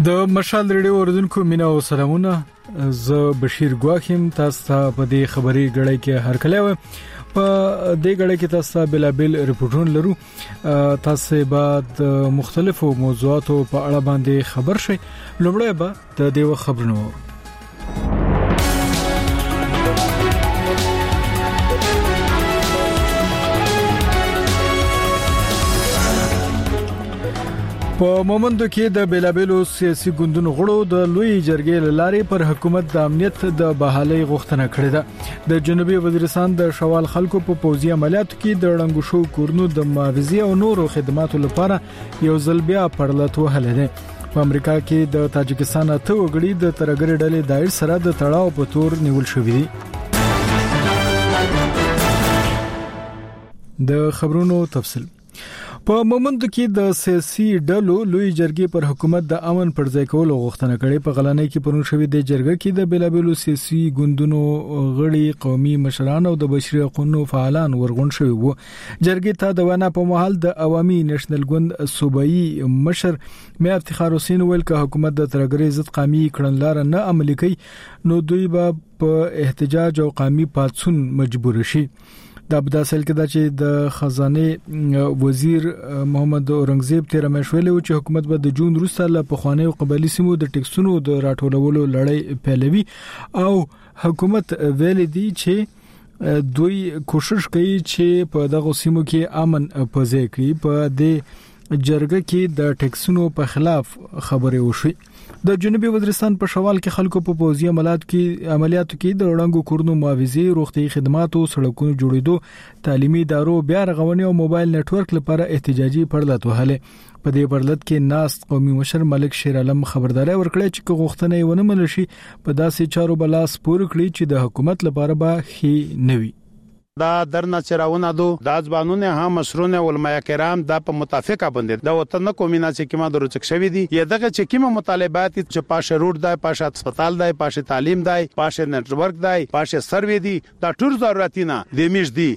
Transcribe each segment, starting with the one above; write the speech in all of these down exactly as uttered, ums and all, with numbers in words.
د مشال ریډیو اوریدونکو مینا او سلامونه. زه بشیر ګواخیم. تاسو په دې خبري غړې کې هر کله په دې غړې کې تاسو بلابل ریپورتونه لرو. تاسو بعد مختلفو موضوعاتو په اړه باندې خبر شئ. لومړی به د دې خبرونو په مومندو کې د بیلابلو سیاسي ګوندونو غړو د لوی جرګې لارې پر حکومت د امنیت د بحالي غوښتنه کړې ده. د جنوبي وزیرستان د شوال خلکو په پوځي عملیاتو کې د ړنګو شو کورنو د معاوضې او نورو خدماتو لپاره یو ځل بیا پړلت وهلې ده. په امریکا کې د تاجکستان ته وګړي د ترګری ډلې داعش سره د تړاو په تور نیول شوې دي. د خبرونو تفصیل په مومندو کې د سیاسي ډلو لوی جرګې پر حکومت د امن پر ځای کولو غوښتنه کړې. په غلانۍ کې پرون شوې د جرګې کې د بیلابلو سیاسي ګوندونو غړي، قومي مشران او د بشري حقوقو فعالان ورغون شوي وو. جرګې ته د وینا په محل د عوامي نېشنل ګوند صوبایي مشر میا افتخار حسین ویل چې حکومت د ترګری ضد قومي کړنلار نه عملي کوي نو دوی به په احتجاج او قومي پاتسون مجبور شي. د ابداسل کې دا چې د خزانه وزیر محمد اورنګزیب تیر مشولې و چې حکومت به د جون وروسته له پخوانیو قبایلی سیمو د ټیکسونو د راټولولو لړۍ پیلوي او حکومت ویل دي چې دوی کوشش کوي چې په دغه سیمو کې امن پځې کړي. په دې جرګه کې د ټیکسونو په خلاف خبرې وشوي. د جنوبي وزیرستان په شوال کې خلکو په پوځي عملیات کې عملیاتو کې د وړاندو کورونو معاوضې، روغتي خدماتو، سړکونو جوړېدو، تعلیمي ادارو بیا رغونې او موبایل نتورک لپاره احتجاجي پړلت وهله. په دې پړلت کې ناست قومي مشر ملک شیر عالم خبرداري ورکړه چې غوښتنه یې ونه منل شي په داسې چارو بلاس پور کړی چې د حکومت لپاره به خي نوي. دا درنه چرونه دو د ځوانونه هم مشرونه علماء کرام د په متفقه باندې د وطن کومینه چې کیما دروچک شوی دي یا دغه چې کیما مطالبات چې پاشه روډ دی، پاشه هسپتال دی، پاشه تعلیم دی، پاشه نتورک دی، پاشه سروې دي، دا ټول ضرورتونه د میش دي.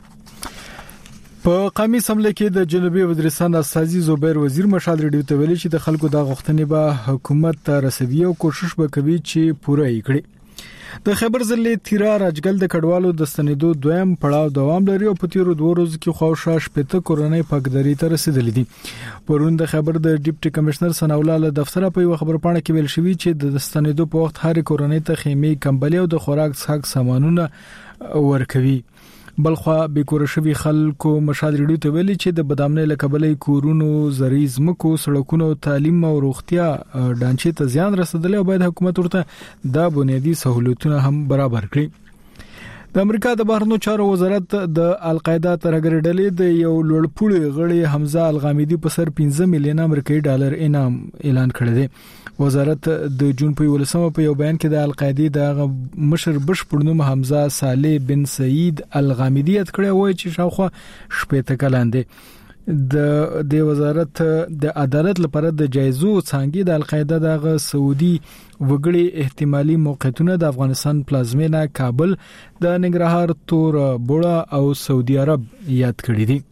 په قومي سملې کې د جنوبي وزیرستان استازي زوبیر وزیر مشال ریډیو ته ویلي چې د خلکو د غوښتنې به حکومت ته رسوي او کوشش وکوي چې پوره یې کړي. د خبر ضلع تیرا راجګل د کډوالو د ستنېدو دویم پړاو دوام لري او په تیرو دوه ورځو کې خوښه شپته کورونی پاکداري ته رسیدلې دي. پرون د خبر د ډیپټي کمشنر ثنا الله له دفتر په یو خبر پاڼه کې ویل شوی چې د ستنېدو په وخت هر کورونی ته خیمه، کمبلي او د خوراک څښاک سامانونه ورکوي. بلخوا بیکور شوی خلکو مشال ریډیو ته ویلي چې د بدامنۍ لکبلې کورونو، زرعي ځمکو، سړکونو، تعلیم او روغتیا ډانچې ته زیان رسیدلی او باید حکومت ورته دا بنیادی سہولتونه هم برابر کړي. د امریکا د بهرنیو چارو وزارت د القاعده ترګری ډلې د یو لوړپوړي غړي حمزه الغامیدي په سر پنځه میلیون امریکایي ډالر انعام اعلان کړی دی. وزارت د جون په ولسمه په یو بیان کې د القاعده د مشر بشپړ نوم حمزه صالح بن سعید الغامیدي ات کړی وای چې شاوخوا شپږ کلان دی. د د وزارت د عدالت لپاره د جایزو څنګه د القاعده د سعودي وګړي احتمالي موقعیتونه د افغانستان پلازمینه کابل، د ننګرهار، تور بوړا او سعودي عرب یاد کړی دي.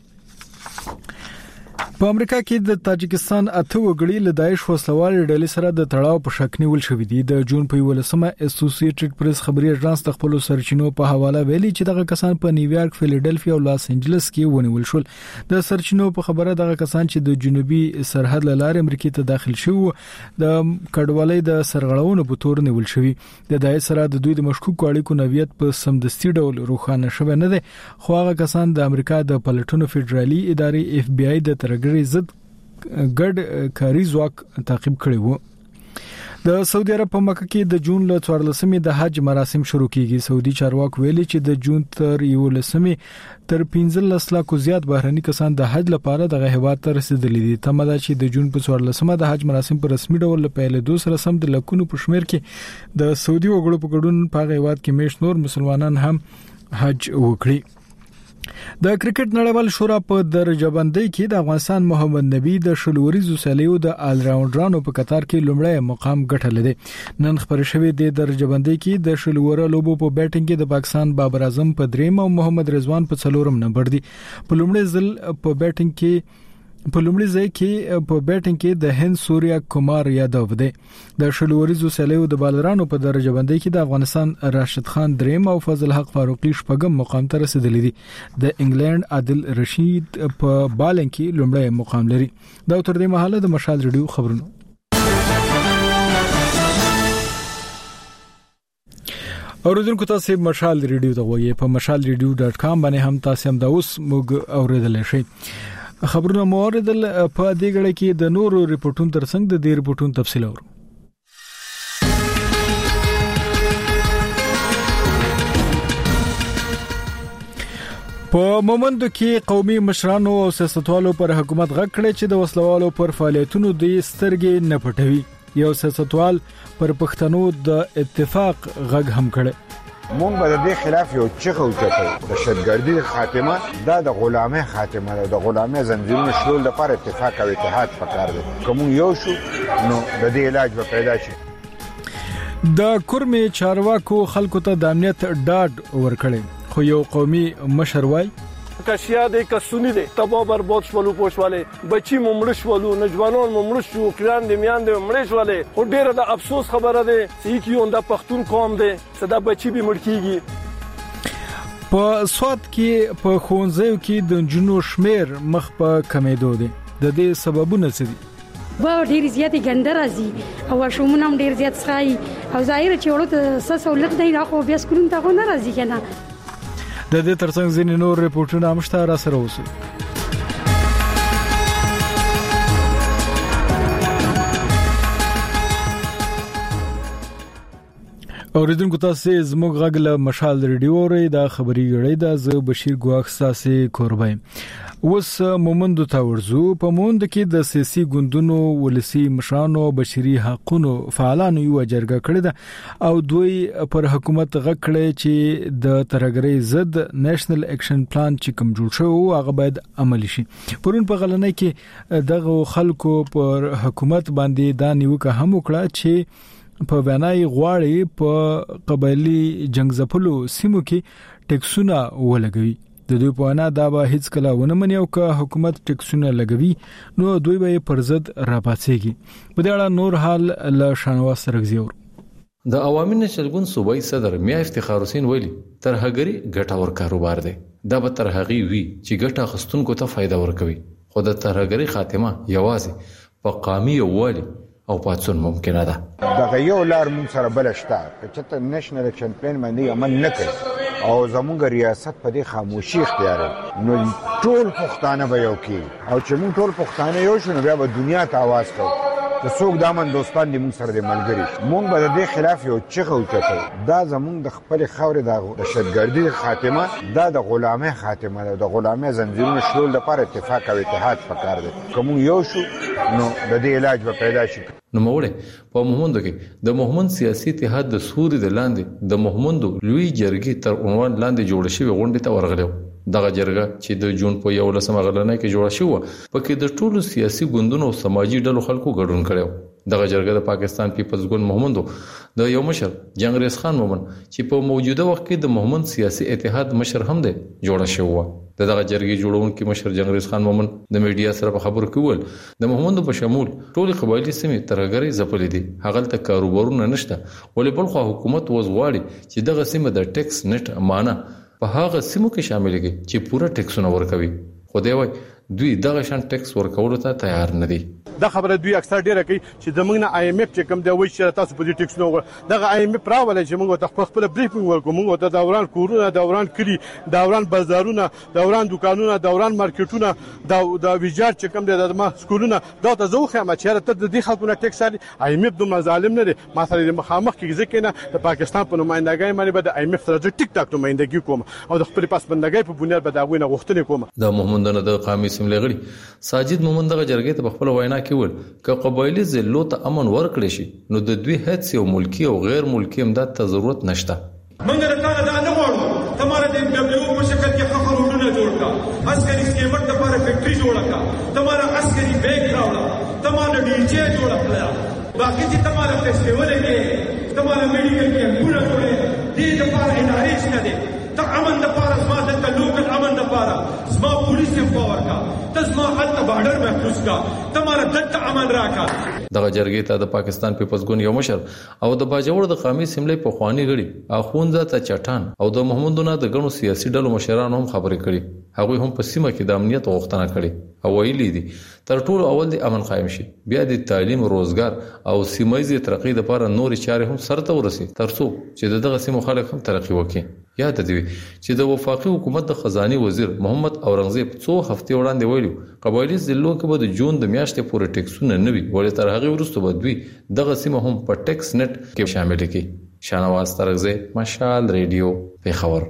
په امریکا کې د تاجکستان اته وګړي له داعش وسلوال ډلې سره د تړاو په شک نیول شوې دي. د جون په ولسمه اسوسییټډ پریس خبري اژانس د خپل سرچینو په حواله ویلي چې دغه کسان په نیویارک، فیلډلفیا او لاس انجلس کې ونیول شول. د سرچینو په خبره دغه کسان چې د جنوبي سرحد لاره امریکا ته داخل شو د کډوالۍ د سرغړونو په تور نیول شوی. د داعش سره د دوی د مشکوک اړیکو نویت په سمدستي ډول روښانه شوی نه دی، خو هغه کسان د امریکا د پلټنو فدرالي ادارې اف بی آی د ترګری ضد ګډ کاری ځواک تعقیب کړی وو. د سعودي عرب په مکه کې د جون له څوارلسمې د حج مراسم شروع کیږي. سعودي چارواکو ویلي چې د جون تر یولسمې تر پنځلس لکه زیات بهرني کسان د حج لپاره دغه هیواد ته رسیدلي دي. تمه ده چې د جون په څوارلسمه د حج مراسم په رسمي ډول پیل دوه سره سم د لکونو په شمیر کې د سعودي وګړو په ګډون په هیواد کې میش نور مسلمانان هم حج وکړي. د کرکټ نړیوال شورا په درجه بندۍ کې د افغانستان محمد نبی د شلوريزو سالیو د آل راونډرانو په قطار کې لومړی مقام ګټلی دی. نن خبر شوی د درجه بندۍ کې د شلوره لوبو په بیټینګ کې د پاکستان بابر اعظم په دریم او محمد رضوان په څلورم نمبر دی. په لومړي ځل په بیټینګ کې په لومړي ځای کې په بیټینګ کې د هند سوریا کومار یادو دی. د شلوريزو سلیو د بالرانو په درجه بندۍ کې د افغانستان راشد خان دریم او فضل حق فاروقي شپږم مقام ته رسیدلی دي. د انګلند عادل رشید په بالنګ کې لومړی مقام لري. دا تر دې مهاله د مشال ریډیو خبرونه. اوریدونکو تاسو مشال ریډیو ته وایي په مشال ریډیو ډاټ کام باندې هم تاسو هم دا اوس موږ اوریدل شئ. خبرونه موریدل په دې غړي کې د نورو ریپورتونو ترڅنګ د دې ریپورتونو تفصیل اورو. په مومندو کې قومي مشرانو او سیاستوالو پر حکومت غږ کړی چې د وسلوالو پر فعالیتونو د سترګې نه پټوي. یو سیاستوال پر پښتنو د اتفاق غږ هم کړي. مونږ به د دې خلاف یو چغه اوچتو. د شتګردي خاتمه دا د غلامۍ خاتمه ده. د غلامۍ زنجیرونو شلول لپاره اتفاق او اتحاد پکار دی. کوم یو شو نو د دې علاج به پیدا شي. د کورمې چارواکو خلکو ته د امنیت ډاډ ورکړي خو یو قومي مشر وای کشیا دې کسونی دې تبا برباد شولو پوښواله بچي ممړ شولو نجوانان ممړ شو کلان دې میان دې مړ شولې خو ډیره د افسوس خبره ده چې کیون د پښتون قوم دې صدا بچي به مړ کیږي. په سواد کې په خونځو کې د جنو شمیر مخ په کمیدو دي. د دې سببونه څه دي؟ با ډیر زیات ګندر راځي او شومونه هم ډیر زیات ښایي او ظاهر چې ورته سہولت دی راخو بیا سکون ته نه راځي کنه. د دې ترڅنګ ځینې نور ریپورتونه هم شته را سره اوسئ. اوریدونکو تاسو زموږ غږ له مشال ریډیو اورئ. دا خبري غړي د ز بشیر ګواخ ساسي کوربای. اوس مومندو ته ورزو. په موند کې د سیاسي ګوندونو ولسی مشرانو بشري حقوقو فعالانو یو جرګه کړې ده او دوی پر حکومت غږ کړی چې د ترګری ضد نېشنل اکشن پلان چې کوم جوړ شو هغه باید عملي شي. پرون په غلنۍ کې دغه خلکو پر حکومت باندې دا نیوکه هم وکړه چې په وینای غواړي په قبایلی جنگ ځپلو سیمو کې ټیکسونه ولګوي. د دوی په انا دا به هیڅ کله ونه مني او که حکومت ټیکسونه لګوي نو دوی به پر ضد راپاتېږي. په دې اړه نور حال له شانواز سرګزیور. د عوامي نشل ګوند صوبایي صدر میا افتخار حسین ویلي ترهګری ګټور کاروبار دی. دا به ترهغي وي چې ګټه خستونکو ته فائدہ ورکوي. خو د ترهګری خاتمه یوازې په قامي یووالي او پاتون ممکنه ده. دا یو لار مون سره بلشتہ چې ته نېشنل اکشن پلان باندې عمل نکړي او زموږ ریاست په دې خاموشي اختیار نو ټول پښتانه به یو کی او چې مون ټول پښتانه یو شنو بیا به دنیا ته आवाज کوو. د څوک دامن دوستان دې مون سره د ملګری مون به د دې خلاف یو چغه اوچتو. دا زموږ د خپل خاورې د شتګردي خاتمه دا د غلامۍ خاتمه ده. د غلامۍ زنجیرونو شلول لپاره اتفاق او اتحاد پکار دی. کوم یو شو نو د دې علاج به پیدا شي. نو موږ په مومندو کې د مومند سیاسي اتحاد د سوري د لاندې د مومندو لوی جرګې تر عنوان لاندې جوړ شوی غونډه ته ورغلو. دغه جرګه چې د جون په یو لسمه غلنۍ کې جوړه شو پکې د ټولو سیاسي ګوندونو او سماجی ډلو خلکو ګډون کړو. دغه جرګه د پاکستان پیپلز ګوند مومندو د یو مشر جنگریز خان مومن چې په موجوده وخت کې د مومند سیاسي اتحاد مشر هم دی جوړه شو. دغه جرګې جوړونکو مشر جنگریز خان مومن د میډیا سره په خبرو کې ول د مومندو په شمول ټول قبایلی سیمې ترګری ځپلې دي. هغه ته کاروبارونه نشته ولې بل خو حکومت وزغواړي چې دغه سیمه د ټیکس نت امانه په هغه سیمو کې شامل کړي چې پوره ټیکسونه ورکوي. خو دی وای دوی دغه شان ټیکس ورکولو ته تیار نه دي. دا خبره دوی اکثر ډیره کوي چې د موږ نه آی ایم ایف چې کوم دی وایي چې تاسو په دې ټیکس نو دغه آی ایم ایف راولای چې موږ ته خپل بریفینګ ورکو. موږ ته دوران کورونه دوران کلی دوران بازارونه دوران دکانونه دوران مارکیټونه دا د ویجار چې کوم دی د ما سکولونه دا ته زه خو ما چې ته د دې خلکو نه ټیکس اخلي. آی ایم ایف دوه ظالم نه دی. ما سره د مخامخ کې ځکه نه د پاکستان په نمائندګۍ باندې به د آی ایم ایف سره ټیک ټاک نمائندګي کوم او د خپل پاسبندګۍ په بنیاد به دا غوښنه غوښتنه کوم. د مومندانو د قامي سیمې غړي ساجد مومند دغه جرګې ته په خپل وینا کې ول ک قبایلی ضلعو ته امن ورکړي شي نو د دوی هڅې او ملکی او غیر ملکی امداد ته ضرورت نشته. منګر کار دا نه وړو تمہاره د دبليو په شکل کې خبر وډونه جوړ کا عسکري سکیمر د لپاره فیکټری جوړ کا تمہاره عسکري بیگ راوړه تمہاره ډی جے جوړ کړه باقي چې تمہاره فیسټیوال کې تمہاره میډیکل کې پوره جوړه دې د لپاره ادارې شته دي ته امن د لپاره زما د لوکل امن د لپاره زما پولیس باور کا تزما حتی بارډر محفوظ کا تمہارا دلته امن راکا. دغه جرګې ته د پاکستان پیپلز ګوند یو مشر او د باجوړ د قومي سیملې په خواني غړي اخوند ته چټان او د محمدونه د غنو سیاسي ډلو مشرانو هم خبرې کړي. هغه هم په سیمه کې د امنیت غوښتنه کړې او ویلي دي تر ټولو اول د امن قائم شي، بیا د تعلیم، روزګار او سیمایي ترقۍ لپاره نور چارې هم سرته ورسي ترڅو چې دغه سیمو خلک هم ترقی وکړي. یاد دی چې د وفاقي حکومت د خزاني وزیر محمد اورنګزیب څو هفتې وړاندې ویلو قبایلی ضلعو کې به د جون د میاشتې پورې ټیکسونه نه وي، ولې تر هغه وروسته به دوی دغه سیمه هم په ټیکس نت کې شامل کړي. شانواز ترغزی، مشال ریډیو، پیښور.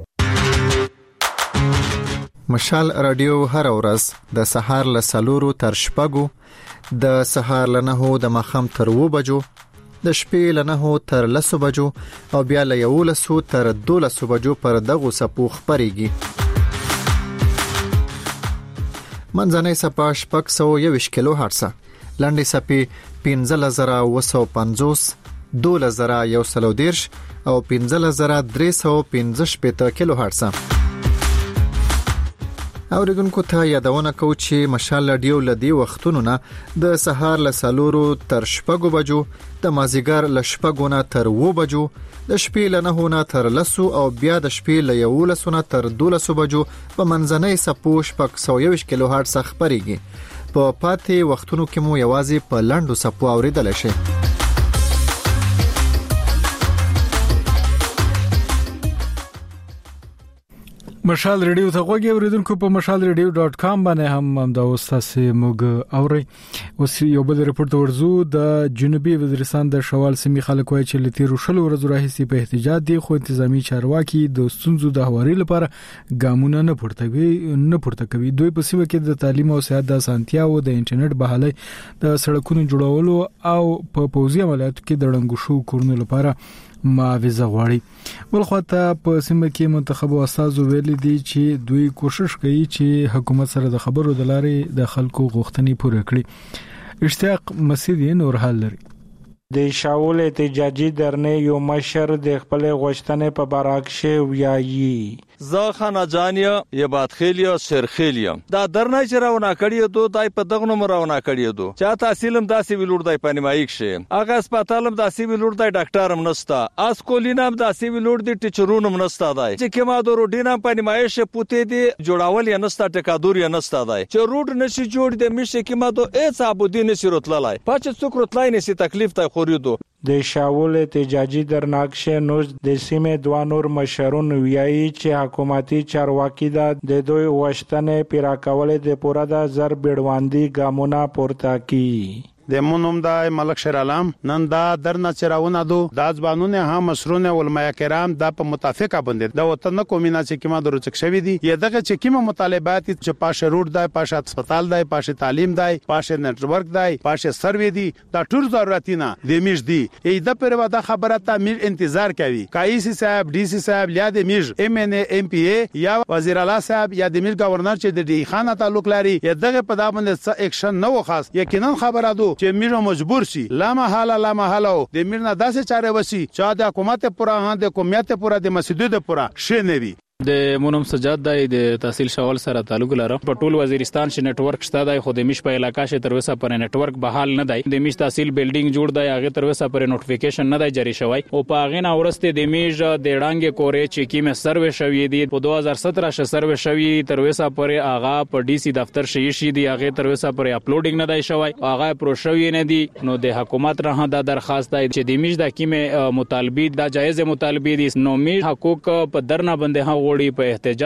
مشال رادیو هر ورځ د سهار له سلورو تر شپږو، د سهار له نهو د ماښام تر اوو بجو، د شپې له نهو تر لسو بجو او بیا له یولسو تر دولسو بجو پر دغو څپو خپرېږي. منځنۍ څپه شپږ سوه یوویشت کیلو هرټزه، لنډې څپې پنځلس زره اوه سوه پنځوس، دولس زره یو سل او دېرش او پنځلس زره درې سوه پنځه شپېته کیلو هرټزه. اوریدونکو ته یادونه کوو چې مشال رادیو لدی وختونو نه د سهار له سلورو تر شپږو بجو، د مازیګر له شپږو نه تر اوو بجو، د شپې له نهو نه تر لسو او بیا د شپې له یولسو نه تر دولسو بجو په منځنۍ څپو شپږ سوه یوویشت کیلو هرټز خپرېږي. په پاتې وختونو کې مو یوازې په لنډو څپو اوریدلی شئ. مشال ریډیو ته غوږی اوریدونکو په مشال ریډیو ډاٹ کام باندې هم هم دا اوساسه موږ اوري. اوس یو بل رپورت ورزو د جنوبي وزیرستان د شوال سیمې خلک وایي چې لتیر شل ورځې راهیسې په احتجاج دي، خو انتظامی چارواکي د ستونزو د هواري لپاره ګامونه نه پورته کوي نه پورته کوي دوی په سیمه کې د تعلیم او صحت د اسانتیا او د انټرنیټ بحالي، د سړکونو جوړولو او په پوځي عملیاتو کې د ړنګو شو کورونو لپاره معاوضه غواړي. ولخواته په سیمه کې منتخب استاد ویلي دي چې دوی کوشش کوي چې حکومت سره د خبرو د لارې د خلکو غوښتنې پوره کړي. اشتیاق مسیدی نور حال لري. د شاول احتجاجي درنې یو مشر د خپل غوښتنې په باره ویایي زه خانه جانیا یا بادخیلیا شیرخیلیا دا درنې چې راونه کړی دو دای په دغه نوم راونه کړی دو چې تحصیلم داسې ویلور دای پنیمایک شه هغه هسپتالم داسې ویلور دای ډاکټرم نستا اسکولینم داسې ویلور دی ټیچرونم نستا دای چې کما د روډینم پنیمایش پوتې دی جوړاول یا نستا ټکادور یا نستا دای چې روډ نشي جوړ دی مشه کما دو اڅ ابودین شروتلای پچ څوک روتلای نسی تکلیف ته خوریدو. د شاول احتجاجي درناکشه نوز د سیمه دوه نور مشرون ویایي چې حکومتي چارواکي دا د دوی وشتنې پیرا کول د پوره د زر بیړواندي ګامونه پورته کی. د مونوم د ملک شیر عالم نن دا درنه چراونه دو د ځبانونه هم مسرونه علماء کرام د په متفقه باندې د وطن کومینه چې کیما دروڅک شوی دي یا دغه چې کیما مطالبات چې پاشه روډ دی، پاشه هسپتال دی، پاشه تعلیم دی، پاشه نتورک دی، پاشه سروې دی، دا ټول ضرورتونه د میش دی. ای د پر ودا خبره ته میش انتظار کوي کایسی صاحب، ډی سی صاحب، یا د میش ام ان ام پی ای یا وزیر اعلی صاحب یا د میش گورنر چې د ډی خانه تعلق لري یا دغه په دامن څه اکشن نو خاص یقینا خبره دو چې میرو مجبور شي لا محاله لا محاله د میرنا داسې چاره وسی چې د حکومت پورا هان د قومیت پورا د مسجد پورا شنه وي. د مونم سجاد د تحصیل شوال سره تعلق لري. په ټول وزیرستان ش نتورک شته د خو د میش په علاقہ ش تر وسه پر نتورک بحال نه دی. د میش تحصیل بلډینګ جوړ دی هغه تر وسه پر نوټیفیکیشن نه دی جاری شوی او په هغه نه ورسته د میش د ډانګ کورې چې کیمه سروې شوی دی په دوه هزار ستر ش سروې شوی تر وسه پر هغه په ډي سي دفتر شي شي دی هغه تر وسه پر اپلوډینګ نه دی شوی هغه پرو شوی نه دی. نو د حکومت راه د درخواست دی چې د میش د کیمه مطالبه د جایز مطالبه دي نو میش حقوق په درنه باندې ها وړي په احتجاج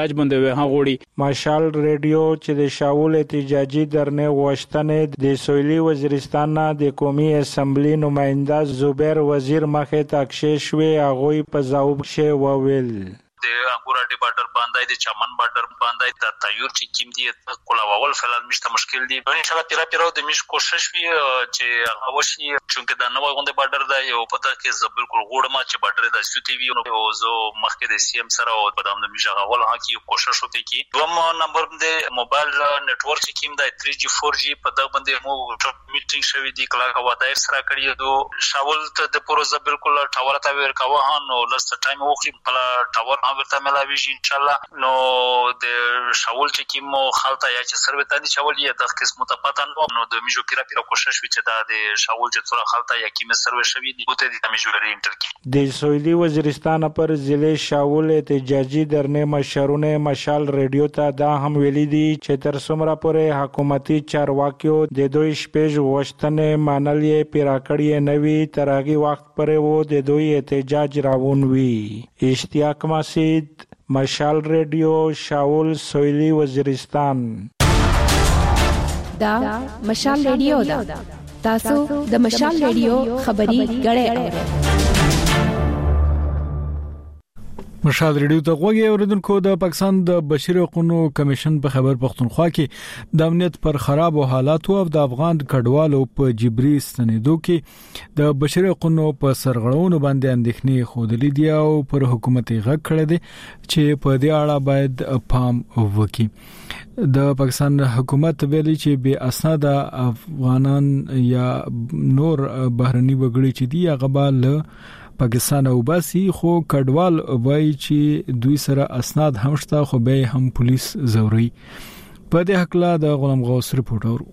مشال ریډیو چې د شاول احتجاجي درنې غوښتنې د سویلي وزیرستان نه د قومي اسمبلی نماینده زبیر وزیر مخه تاکشه شوی هغه په ځواب شی وویل د انګورادي بارډر باندې د چمن بارډر باندې د تایور چې کیم دي کولاول فلال مشته مشکل دي ان شاء الله پیرا پیرا د مش کوشش وی چې هغه وشي چې د نوې غونډه بارډر دا یو پته کې زبر کول غوړم چې بارډر د سټي وی او زه مخکې د سی ام سره او په دامن مش هغه ول هغه کوشش وکړي کی دوم نمبر د موبایل نتورک چې کیم د تھری جی فور جی په دغه باندې مو میټینګ شوی دی کله هوا دایر سره کړی دو شاول ته د پروژه بالکل ټاور تا ور کاوه نو لست ټایم وخت په ټاور هم ورته ملاويږي ان شاء الله. نو د شاول چې کیمو خلطه یا چې سروي تاندي شاول یې د قسمه ته پاتن نو د میجو پیرا پیرا کوشش وچ دا د شاول چې څوره خلطه یا کیمه سروي شوی دی بوته د میجو لري انټر کی د سویلی وزیرستان پر ضلع شاول احتجاجي درنه مشرونه مشال ریډیو ته دا هم ویلي دي چې تر څومره پورې حکومتي چارواکیو د دوی شپږ وشتنه مانلې پیرا کړی نوي ترغي وخت پرې وو د دوی احتجاج راوون وی. اشتیاق مسید، مشال ریډیو، شاول، سویلی وزیرستان. دا مشال ریډیو دا تاسو د مشال ریډیو خبري غړې اورئ. مشال ریډیو ته غوږی اوریدونکو د پاکستان د بشري حقوقو کمیشن په خبر پختونخوا کې د امنیت پر خراب حالاتو او د افغان کډوالو په جبري ستنېدو کې د بشري حقوقو په سرغړونو باندې اندېښنې خوده دي او پر حکومت غږ کړی دی چې په دې اړه باید پام وکړي. د پاکستان حکومت ویلي چې بې اسناد افغانان یا نور بهرني وګړي چې دی هغه به پاکستان او باسي خو کډوال وای چې دوی سره اسناد هم شته خو به هم پولیس زوري. په دې حق لا د غلام غوث رپورټ اورو.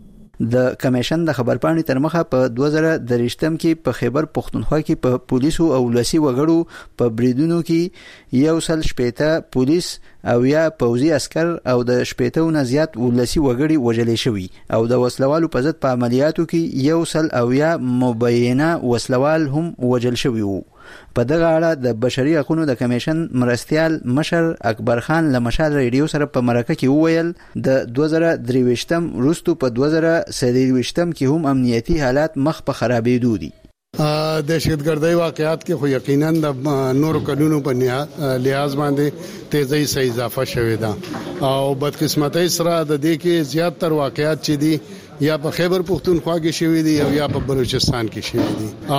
د کمیشن د خبرپاڼې تر مخه په دوه زره درشتم کې په خیبر پختونخوا کې په پولیسو او ولسی وګړو په بریدونو کې یو سل شپېته پولیس او یا پوځي عسكر او د شپېته نه زیات ولسی وګړي وژل شوي او د وسلوالو په ضد په عملیاتو کې یو سل او یا مبینه وسلوال هم وژل شوي وو. په دغه اړه د بشري حقوقو د کمیشن مرستيال مشر اکبر خان له مشال ریډیو سره په مرکه کې وویل د دوه زره درویشتم روستو په دوه زره څلورویشتم کې هم امنیتي حالات مخ په خرابېدو دي. د دهشتګردۍ واقعات کې خو یقینا د نورو قانونو په لحاظ باندې تیزی سره اضافه شوې ده او بدقسمتۍ سره د دې کې زیات تر واقعات چې دي یا په خیبر پختونخوا کې شوې دي او یا په بلوچستان کې شوې دي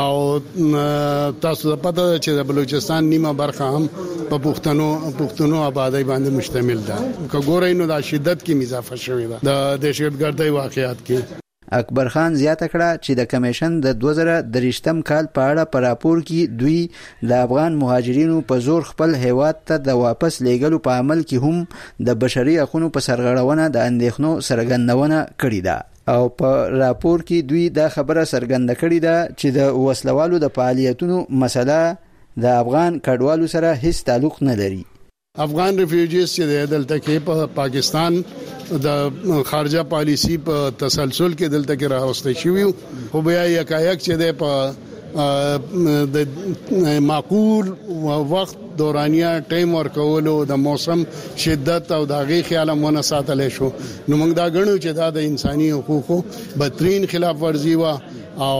او تاسو ته پته ده چې د بلوچستان نیمه برخه هم په پښتنو پښتنو آبادی باندې مشتمل ده. که ګورئ نو د شدت کې اضافه شوې ده د دهشتګردۍ واقعات کې. اکبر خان زیاته کړه چې د کمیشن د دوه زره درشتم کال په اړه په راپور کې دوی د افغان مهاجرینو په زور خپل هیواد ته د واپس لیږلو په عمل کې هم د بشري حقوقو په سرغړونه د اندېښنو سرګندونه کړې ده او په راپور کې دوی دا خبره څرګنده کړې ده چې د وسلوالو د فعالیتونو مسله د افغان کډوالو سره هیڅ تعلق نه لري. افغان ریفیوجیز چې دلته کې په پاکستان د خارجه پالیسی په تسلسل کې دلته کې راوستي شوی خو بیا یکایک چې د د معقول وخت دورانیه ټایم ورکولو د موسم شدت او د غي خیال مونږ ساتل شو نو موږ دا غنو چې دا د انساني حقوقو بدترین خلاف ورزي وا او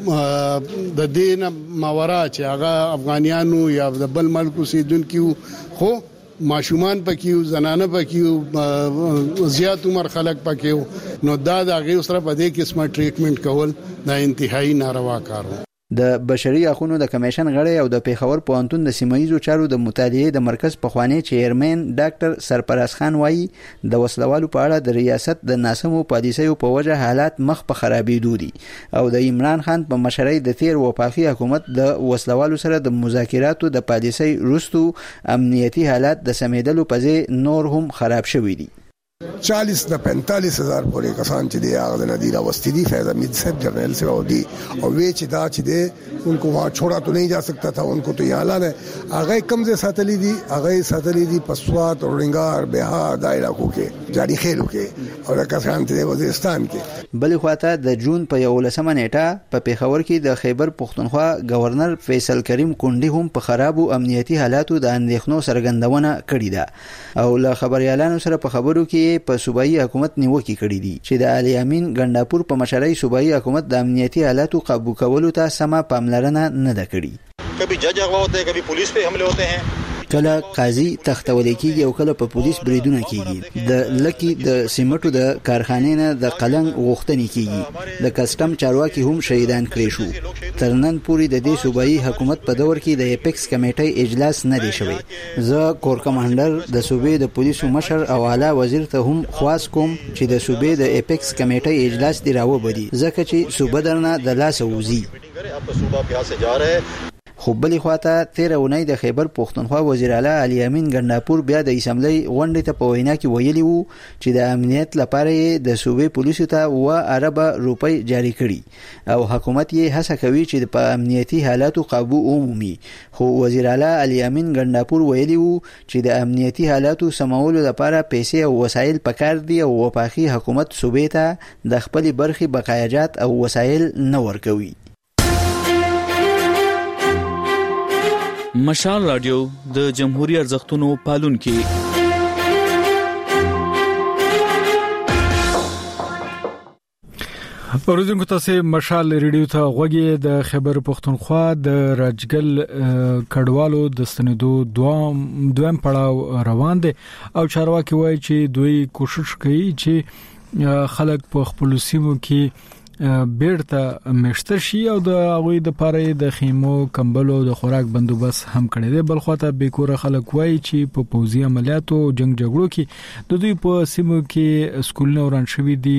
د دین ماورا چې هغه افغانیانو یا د بل ملک اوسیدونکو خو ماشومان پکیو زنانه پکیو زیات عمر خلک پکیو نو دا د غي سره په دې قسمه ټریټمنټ کول د انتهایی ناروا کار و. د بشري حقوقو د کمیشن غړی او د پیښور پوهنتون د سیمایي چارو د مطالعې د مرکز پخوانی چیرمن ډاکټر سرپرست خان وایي د وسلوالو په اړه د ریاست د ناسمو پالیسیو په وجه حالات مخ په خرابېدو دي او د عمران خان په مشرۍ د تیر وفاقي حکومت د وسلوالو سره د مذاکراتو د پالیسۍ وروستو امنیتي حالات د سمیدلو په ځای نور هم خراب شوي دي. चालीस न पैंतालीस हजार पूरे कसान चे दे आगे नदीरा वस्ती दी फैज़ अमीद साहब जर्नल से और दी और वे चिदा चिदे उनको वहाँ छोड़ा तो नहीं जा सकता था उनको तो यहाँ लाना है आगे कम से सातली दी आगे सातली दी पसवात और रिंगार बिहार दायरा को के जारी खेलों के और कसान चे वज़ीरिस्तान के. بل خواته د جون په یولسمه نیټه په پیښور کې د خیبر پختونخوا گورنر فیصل کریم کونډي هم په خرابو امنیتي حالاتو د اندېښنو سرګندونه کړې ده او له خبريالانو سره په خبرو کې په صوبایي حکومت نیوکه کړې دي چې د علي امین ګنداپور په مشرۍ صوبایي حکومت د امنیتي حالاتو قابو کولو ته سم پاملرنه نه ده کړې. کبھی جج اغوا ہوتے ہیں کبھی پولیس پہ حملے ہوتے ہیں کله قاضي تختول کیږي او کله په پولیس بریدونه کیږي. د لکی د سیمټو د کارخانې نه د قلنګ غوښتنې کیږي. د کسٹم چارواکي هم شهیدان کړي شو. ترنن پوری د دې صوبایي حکومت په دور کې د اپیکس کمیټې اجلاس نه دی شوی. زه کور کمانډر د صوبې د پولیسو مشر او اعلی وزیر ته هم خواست کوم چې د صوبې د اپیکس کمیټې اجلاس دی راوبدي ځکه چې صوبه درنه د لاس وزي. خو بلې خواته تیر اونۍ د خیبر پښتونخوا وزیر اعلی علي امین ګنداپور بیا د اسمبلی غونډې ته په وینا کې ویلي وو چې د امنیت لپاره د صوبې پولیسو ته و اربه روپۍ جاری کړي او حکومت یې هڅه کوي چې په امنیتي حالاتو قابو ومومي. خو وزیر اعلی علي امین ګنداپور ویلي وو چې د امنیتي حالاتو سمولو لپاره پیسې او وسایل پکار دي او وفاقي حکومت صوبې ته د خپل برخي بقایاجات او وسایل نه ورکوي. مشال رادیو د جمهوریت ارزښتونو پالونکي. اوریدونکو تاسو مشال ریډیو ته غوږی د خیبر پښتونخوا د راجګل کډوالو د ستنېدو دوام دویم پړاو روان دي او چارواکي وایي چې دوی کوشش کوي چې خلک په خپل سیمو کې بیرته مشتر شي او د هغوی د پاره د خیمو کمبلو د خوراک بندوبست هم کړی دی. بل خواته به کور خلک وایي چې په پوځي عملیاتو جنگ جګړو کې د دوی په سیمو کې سکولونه وران شوي دي،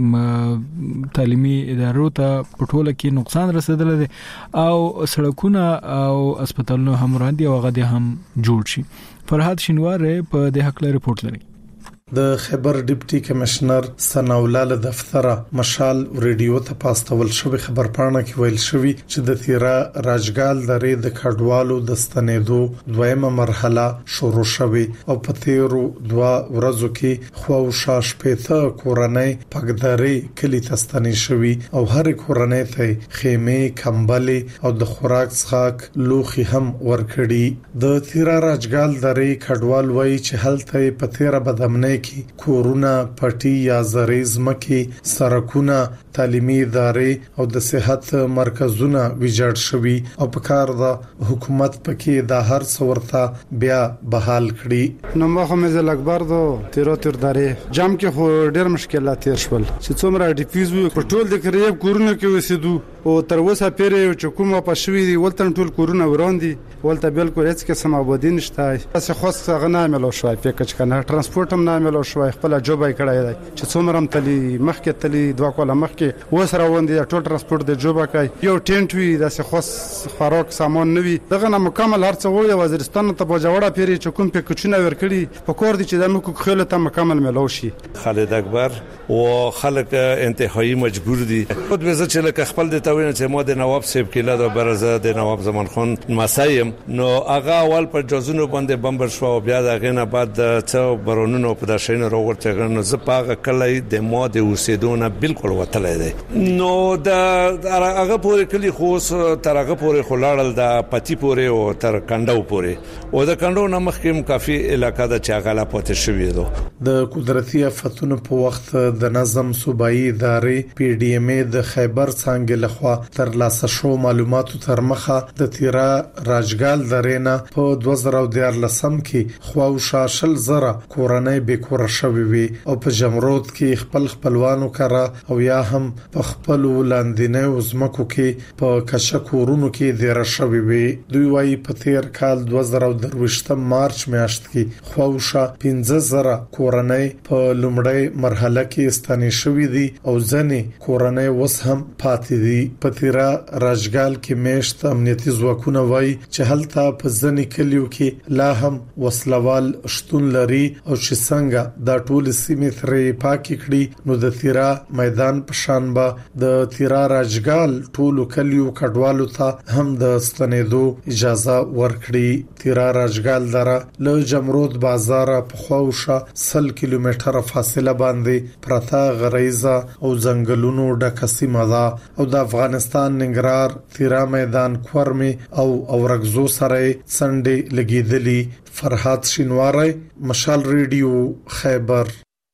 تعلیمي ادارو ته په ټوله کې نقصان رسیدلی دی او سړکونه او هسپتالونه هم وران دي او هغه دي هم جوړ شي. فرحات شینوار په دې حق لري رپورټ لري. د خیبر ډیپټي کمشنر ثناءالله له دفتره مشال ریډیو ته پاستول شوی خبر پاڼه کې ویل شوی چې د تیرا راجګال درې د کډوالو د ستنېدو دویمه مرحله شروع شوی او په تیرو دوا ورځو کې خواوشا شپېته کورنۍ پګداري کلی تستنی شوی او هر کورنۍ ته خیمه کمبلې او د خوراک څښاک لوخي هم ورکړي. د تیرا راجګال درې کډوال وایي چې هلته په تیرا بدامنۍ کی کورونه پټي یا زریز مکی سرکونه تعلیمي ادارې او د صحت مرکزونه ویجاړ شوي او په کار د حکومت پکې د هر څورته بیا بحال کړي. نو مخه مزل اکبر دو تیرو تیر درې جام کې خو ډېر مشکلات تیر شول چې څومره ډیفیوز وي په ټول د کریب کورونه کې وسیدو او تر اوسه پیری چې کومه په شوي دي ولته ټول کورونه وراندي ولته بالکل هیڅ قسم آبادی نشته. تاسو خاص غنا ملو شوي پکې کنه ترانسپورت هم نه ملو شوي خپل جوبای کړای دی چې څومره هم تلی مخکې تلی دوه کوله مخکې وسره وندي ټول ترانسپورت د جوبا کوي یو ټینټ وی د خاص خوراک سامان نوي دغه نه مکمل هر څه وي وزیرستان ته بوجوړه پیری چې کوم په کوچنه ورکړي په کور دي چې د مکو خله ته مکمل ملو شي. خالد اکبر او خلک انتهایی مجبور دي خود به چې لکه خپل د توین چې مو د نواب صاحب کله د برزه د نواب زمان خان مسایم نو هغه اول پر جزونو باندې بمبر شو بیا دغه نه بعد څو برونونو په داشین وروړته نو زپاغه کله د مو د اوسېدونه بالکل وتلې ده نو د هغه پورې کلی خو تر هغه پورې خلاړل د پتی پورې او تر کندو پورې او د کندو نمخ کې کافي علاقہ د چاغلا پته شوې ده. د قدرتي آفتونو په وخت د نظم صوبایي ادارې پی ډی ایم ای د خیبر څنګه لخوا تر لاسه شو معلوماتو تر مخه د تیرا راجګال درینا په دوه زره دیارلسم کې خواوشا شل زره کورنۍ به کور شوي وي او په جمرود کې خپل خپلوانو کرا او یا هم په خپل لاندینه وزمکو کې په کشکورونو کې ډیر شوي وي. دوی وايي په تیر کال دوه زره درويشتم مارچ میاشت کې خواوشا پنځه زره کورنۍ په لومړی مرحله کې ستنې شوې دي او ځنې کورنۍ وس هم پاتې دي. په تیرا راجګال کې میشت امنیتي ځواکونه وایي چې هلته په ځنې کلیو کې لا هم وسلوال شتون لري او چې څنګه دا ټول سیمې ترې پاکي کړي نو د تیرا میدان په شان به د تیرا راجګال ټول کلیو کډوالو ته هم د ستنېدو اجازه ورکړي. تیرا راجګال دره له جمرود بازار په خواوشا سل کیلومتره فاصله باندې پرتا غریزه او ځنګلونو ډکه سیمه ده او د افغانستان ننګرهار تیرا میدان کورمي او اورګزو سره څنډه لګیدلی. فرحات شینواری مشال ریډیو خیبر.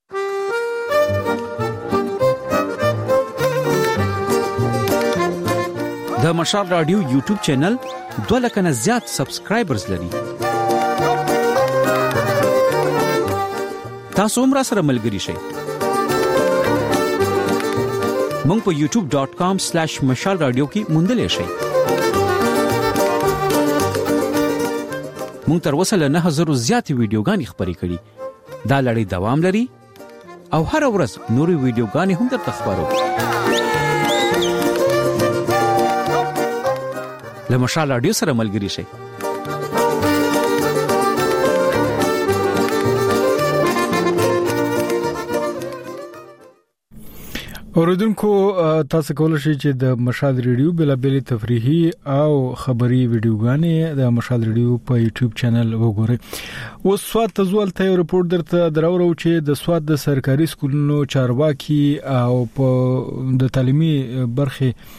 د مشال رادیو یوټیوب چینل دوه لک نه زیات سبسکرایبرز لري. تاسو هم را سره ملګری شئ. مونږ په یوټیوب ډاٹ کام سلیش مشال رادیو کې موندل شئ. مونږ تر اوسه له نه هزار زیات ویډیوګانې خبرې کړي. دا لړۍ دوام لري او هر ورځ نوري ویډیوګانې هم درته خبرو. له مشال رادیو سره ملګري شئ. اوریدونکو تاسو کولای شئ چې د مشال ریډیو بلا بل تفریحي او خبري ویډیوګانې د مشال ریډیو په یوټیوب چینل وګورئ. اوس سواد تزول ته یو رپورت درته دراوړو چې د سواد د سرکاري سکولونو چارواکي او په د تعلیمي برخه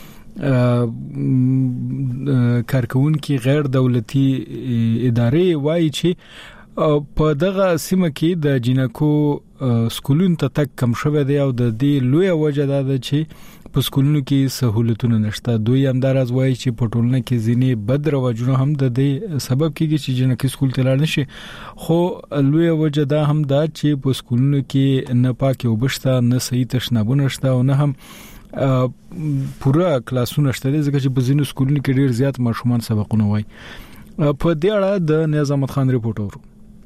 کارکونکو غیر دولتي ادارې وایي چې په دغه سیمه کې د جنکو سکولونو ته تک کم شوه دی او د دې لوی وجه ده چې په سکولونو کې سہولتونه نشته. دوی همدارز وایي چې په ټولنه کې ځینې بد رواجونه هم د دې سبب کیږي چې جنکو سکول ته لاړ نشي. خو لوی وجه ده هم دا چې په سکولونو کې نه پاکي وبشته، نه صحیح تشنابونه شته او نه هم پورا کلاسونه شته ځکه چې په ځینو سکولونو کې ډیر زیات ماشومان سبقونه وایي. په دې اړه د نظام خان ریپورت اورو.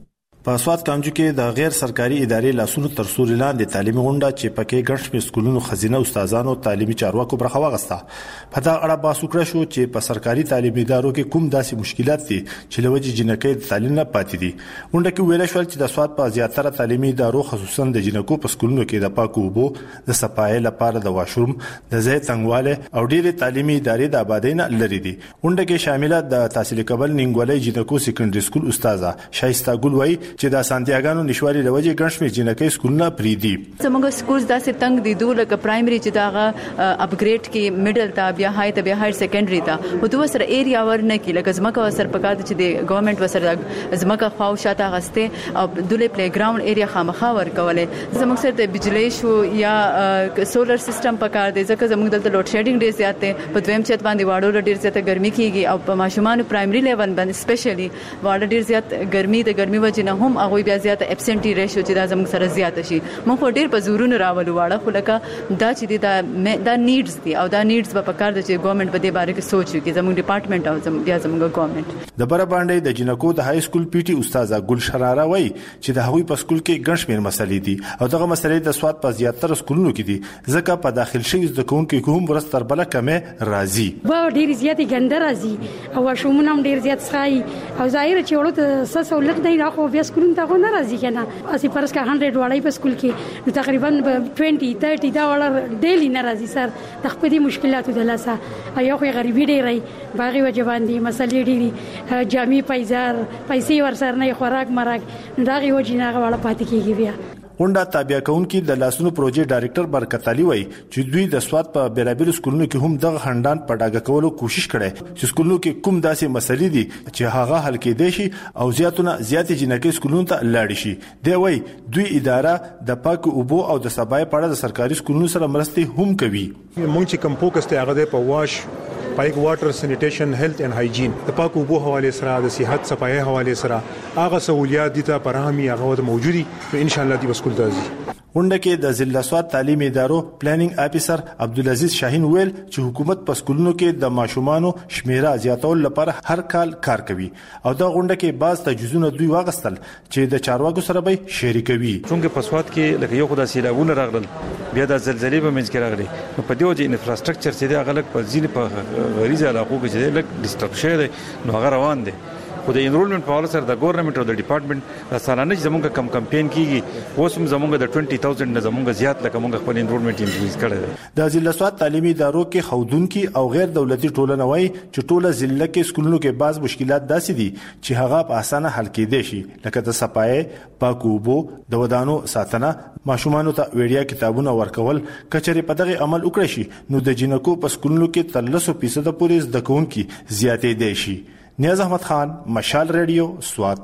په سواد کانجو کې د غیر سرکاري ادارې لاسونو تر سوري لاندې تعلیمي غونډه چې پکې ګڼ شمېر سکولونو خزینه استادانو تعلیمي چارواکو برخه واغسته. په دا اړه بحث وکړ شو چې په سرکاري تعلیمي ادارو کې کوم داسې مشکلات دي چې لوجه جنکې د تعلیم نه پاتې دي. غونډه کې ویل شو چې د سواد په زیاتره تعلیمي ادارو خصوصا د جنکو په سکولونو کې د پاکو اوبو، د صفایي لپاره د واشروم، د ځای تنګواله او ډېرې تعلیمي ادارې د آبادی نه لري دي. غونډه کې شامله د تحصیل کول نینګولې جنکو سیکنډري سکول استاده شایسته ګل وای چې د سانتیاګانو نشواري لوجه ګڼشمې جنکې سکولونه پریدي. زموږ سکولز داسې تنگ دي دوه لکه پرایمري چې داغه اپګریډ کې میډل ته بیا هاي ته بیا هایر سیکنډري ته په دوه سره ایریا ورنه کې لکه زمکه وسر پکاته چې د ګورنمنت وسر زمکه خواو شاته غسته او دله پلی ګراوند ایریا خامخا ورکولې. زموږ سره د بجلی شو یا سولر سیستم پکار دي ځکه زموږ دلته لوډ شیډینګ ډیر زیات دی. په دویم چت باندې واړو ډیر زیات ګرمي کیږي او په ماشومان پرایمري لیول باندې سپیشلی واړو ډیر زیات ګرمي د ګرمي وجه نه هم هغه بیا زیات ابسنټي ریشو چې دا زموږ سره زیات شي. موږ ډیر په زورونو راولو واړه خو لکه دا چې دا دا نیډز دي او دا نیډز په پکار دي چې ګورنمنت په دې باره کې سوچ وکړي. زموږ ډپارټمنټ او زموږ بیا زموږ ګورنمنت د بره باندې د جنکو د های سکول پی ټي استاده ګل شراره وای چې د هغوی په سکول کې ګڼ شمېر مسلې دي او دغه مسلې د سواد په زیاتره سکولونو کې دي ځکه په داخل شوی د کوونکو کوم ورستر بل کمه راځي. و ډیر زیات ګنده راځي او شومونه هم ډیر زیات ښایي او ظاهر چې ورته څه سہولت نه راخو بیا سکولونو ته نه راځي کنه. اسی پرس کا سو وړای په سکول کې نو تقریبا بیس تیس دا وړ ډیلی ناراضي سر تخپدي مشکلاتو د لاسه ایو خو غریبي ډیری باغی وجبان دي مسلې ډیری جامع پیزار پیسې ورسره نه خوراک مرګ داغي وجیناغه وړ پاتې کیږي. بیا غونډه تابع کونکي د لاسونو پروژې ډایریکټر برکت علي وای چې دوی د سواد په بیلابل سکولونو کې هم دغه خندان په ډاګه کولو کوشش کړي چې سکولونو کې کوم داسې مسلې دي چې هغه حل کېدای شي او زیاتونه زیات جنکې سکولونو ته لاړ شي. دی وای دوی اداره د پاک اوبو او د صفای په اړه د سرکاري سکولونو سره مرستې هم کوي. مونږ چې کم فوکس ته هغه په واش پایک واټر سینیټیشن هیلث اینڈ هایجین د پاک اوبو حواله سره د صحت صفای حواله سره هغه سہولیات دي ته پرهامي هغه موجودي ان شاء الله دی وسکول تازي. غونډه کې د ضلع سواد تعلیمي ادارو پلانینګ افیسر عبدالعزيز شاهین ویل چې حکومت په سکولونو کې د ماشومانو شمیره زیاتول لپاره هر کال کار کوي او دا غونډه کې بعض تجهیزونه دوی واغستل چې د چارواکو سره به شریکوي. څنګه په سواد کې لکه یو خدای سیلابونه راغلل بیا د زلزلې په منځ کې راغلي نو په دې وجه انفراستراکچر چې دا غلط په ځینې په غریزه علاقو کې چې لک ډیسټرکشن دی نو هغه روان دي. خو د انرولمنت په حواله سره د ګورنمنت او د ډپارټمنټ د سالانه زمونږ کم کمپاین کیږي اوس هم زمونږ د بیس هزار نه زمونږ زیات لکه مونږ خپل انرولمنت انکریز کړی دی. د ضلع سواد تعلیمي ادارو کې خودونکو او غیر دولتي ټولنه وای چې ټوله ضلع کې سکولونو کې بعض مشکلات داسې دي چې هغه په اسانه حل کېدای شي لکه د صفای پاکو اوبو د ودانو ساتنه ماشومانو ته ویډیا کتابونه ورکول. کچري په دغه عمل وکړي شي نو د جنکو په سکولونو کې تر لس فیصد پورې زده کوونکي زیاتې دي شي. نیاز احمد خان مشال ریډیو سوات.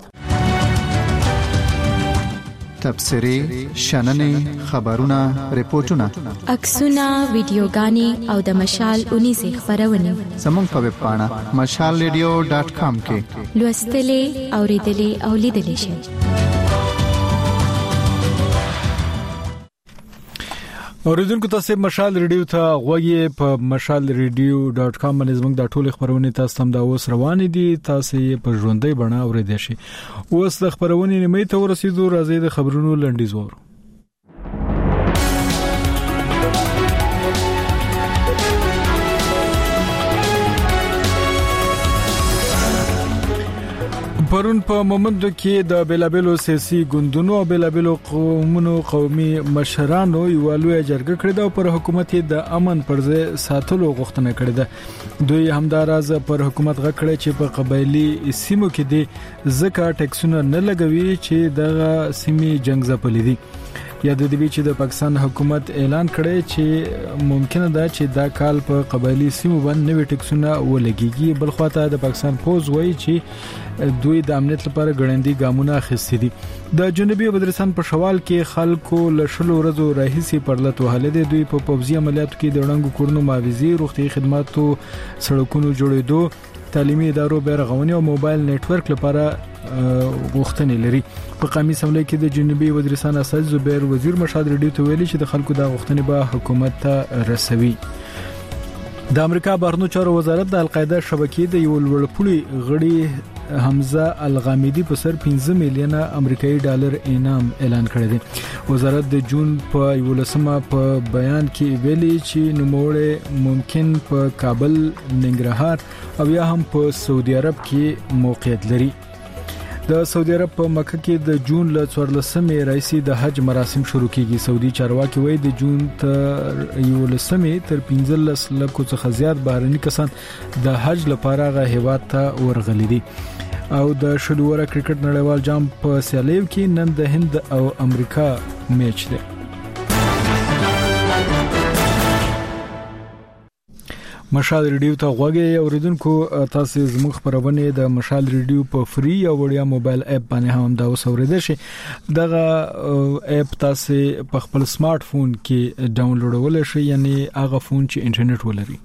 تبصری شننې خبرونه ریپورتونه عکسونه ویډیوګانې او د مشال اونیزه خبرونه زموږ په ویب پاڼه مشال ریډیو ډاټ کام کې لوستلې اوریدلې او لیدلې شئ. اوریدونکو تاسو مشال ریډیو ته غوږی په مشال ریډیو ډاټ کام باندې زموږ د ټولو خبرونه تاسو هم دا اوس روان دي تاسو یې په ژوندۍ بڼه اوریدئ شئ. اوس د خبرونه نیمه ته ورسېدو راځي د خبرونو لنډیز وورو. پرون په مومندو کې د بیلابلو سیاسي ګوندونو او بیلابلو قومونو قومي مشرانو یو لوی جرګه کړې ده او پر حکومت د امن پر ځای ساتلو غوښتنه کړې ده. دوی همداراز پر حکومت غکړه چې په قبایلی سیمو کې د زکات ټیکسونه نه لګوي چې د سیمې جنگ ځپلې دي. یاد دی چې د پاکستان حکومت اعلان کړی چې ممکنه ده چې دا کال په قبایلی سیمو باندې نوې ټیکسونه ولګيږي. بل خواته د پاکستان پوز وایي چې دوی د امنیت لپاره ګړندی ګامونه اخیستي دي. د جنوبي وزیرستان په شوال کې خلکو له شلو ورځو راهیسي پرلط وهله دي. دوی په پوځي عملیاتو کې د وړاندو کورونو معاوضي روغتي خدماتو سړکونو جوړېدو تعلیمي ادارو بیرغونی او موبایل نتورک لپاره غوښتنې لري. په قومي اسمبلی کې د جنوبي وزیرستان اساس زبیر وزیر مشهد ریډیو ته ویلي چې د خلکو د غوښتنې به حکومت ته رسوي. د امریکا بهرنیو چارو وزارت د القاعده شبکې د یو لوړپوړي غړي حمزه الغامیدي په سر پنځه میلیونه امریکایي ډالر انعام اعلان کړی دی. وزارت د جون په یولسمه په بیان کې ویلي چې نوموړی ممکن په کابل، ننګرهار او یا هم په سعودي عرب کې موقعیت لري. د سعودي عرب په مکه کې د جون ل څوارلسمې راځي د حج مراسم شروع کیږي. سعودي چارواکي وایي د جون تر یولسمې تر پنځلس لکو څخه زیات بهرني کسان د حج لپاره غا هیواد ته ورغلي دي. او د شلوره کرکټ نړیوال جام په سیالیو کې نن د هند او امریکا میچ دی. مشال ریډیو ته غوږی اوریدونکو، تاسو زموږ خبرونه د مشال ریډیو په فری او وړیا موبایل اپ باندې هم دا اوسوریدل شي. دغه اپ تاسو په خپل سمارټ فون کې ډاونلوډول شي، یعنی هغه فون چې انټرنیټ ولري.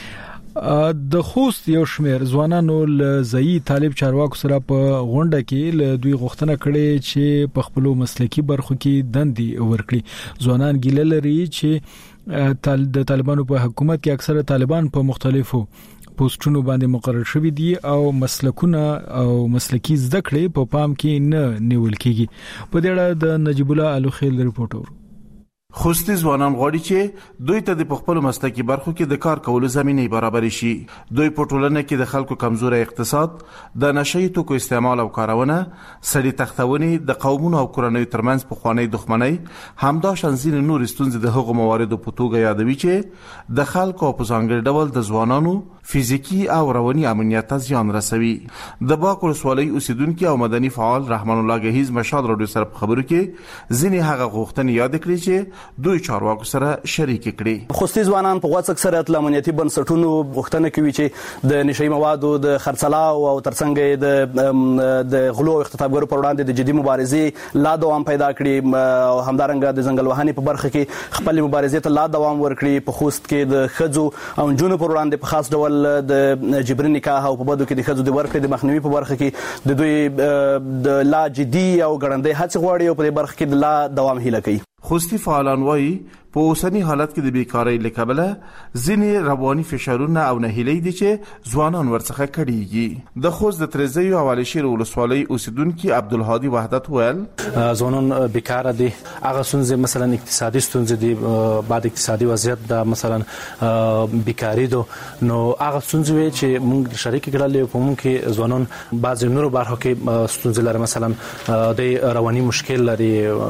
د خوست یو شمیر ځوانانو ل ځای طالب چارواکو سره په غونډه کې ل دوی غوښتنه کړې چې په خپل مسلکی برخو کې دندې ورکړي. ځوانان ګیله لري چې د طالبانو په حکومت کې اکثره طالبان په مختلفو پوسټونو باندې مقرر شوي دي او مسلکونه او مسلکی زده کړې په پام کې نه نیول کیږي. په دې اړه د نجیب الله الوخیل ریپورت ورو. خوستي ځوانان غواړي چې دوی ته د خپل مسلکي برخو کې د کار کولو زمينه برابر شي. دوی په ټولنه کې د خلکو کمزوري اقتصاد، د نشئی توکو استعمال او کارونه، سړي تختونې، د قومونو او کورنۍ ترمنځ په خوانی دښمنۍ، همدا شانزین نور ستونزې د هغو مواردو په توګه یادوي چې د خلکو په ځانګړي ډول د ځوانانو فزیکی او رواني امنیت ته زیان رسوي. د باکو سوالي اوسیدونکو او مدني فعال رحمان الله گهیز مشال رادیو سره په خبرو کې ځینې هغه غوښتنې یاد کړې چې دوی چارواکو سره شریک کړي. خوستي ځوانان په غوڅ اکثریت لامنیتي بنسټونو غوښتنه کوي چې د نشئی موادو د خرڅلاو او ترڅنګ د د غلو او اختطافګرو پر وړاندې د جدي مبارزې لا دوام پیدا کړي او همدارنګه د ځنګل وهاني په برخه کې خپل مبارزې ته لا دوام ورکړي. په خوست کې د خځو او جنونو پر وړاندې په خاص ډول د جبري نکاح او په بدو کې د خځو د ورکړې د مخنیوي په برخه کې د دوی د لا جدي او ګړندۍ هڅې غواړي او په برخه کې د لا دوام هیله کوي. خوستي فعالان وایي په اوسنی حالت کې د بیکاری لکبله ځینې رواني فشارونه او نهیلې دي چې ځوانان ورڅخه کړيږي. د خوست د ترزیو حواله شیر ولسوالۍ اوسیدونکو عبدالهادي وحدت ویل ځوانان بیکاره دي. هغه څنګه مثلا اقتصادي ستونزې دي، بعد اقتصادي وضعیت د مثلا بیکاری دو نو هغه څنګه چې موږ شریک کړل په موږ کې ځوانان بعض نورو برخو کې ستونزې لري، مثلا د رواني مشکل لري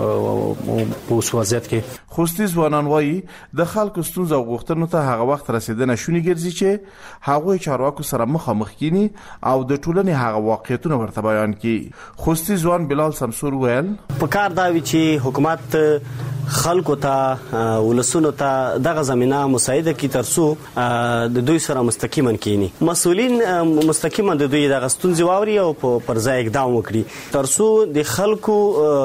په وضعیت کې. خوستي ځوانان وایي د خلکو ستونزې او غوښتنو ته هغه وخت رسیدنه شونې ګرځي چې هغه چارواکو سره مخامخ کینی او د ټولنې هغه واقعیتونه ورته بیان کړي. خوستي ځوان بلال سمسور ویل په کار دا وی چې حکومت خلکو ته ولسونو ته دغه زمينه مساعده کی ترسو د دوی سره مستقیما کینی. مسؤلین مستقیما د دوی دغه ستونزې واوري او پر ځای اقدام وکړي ترسو د خلکو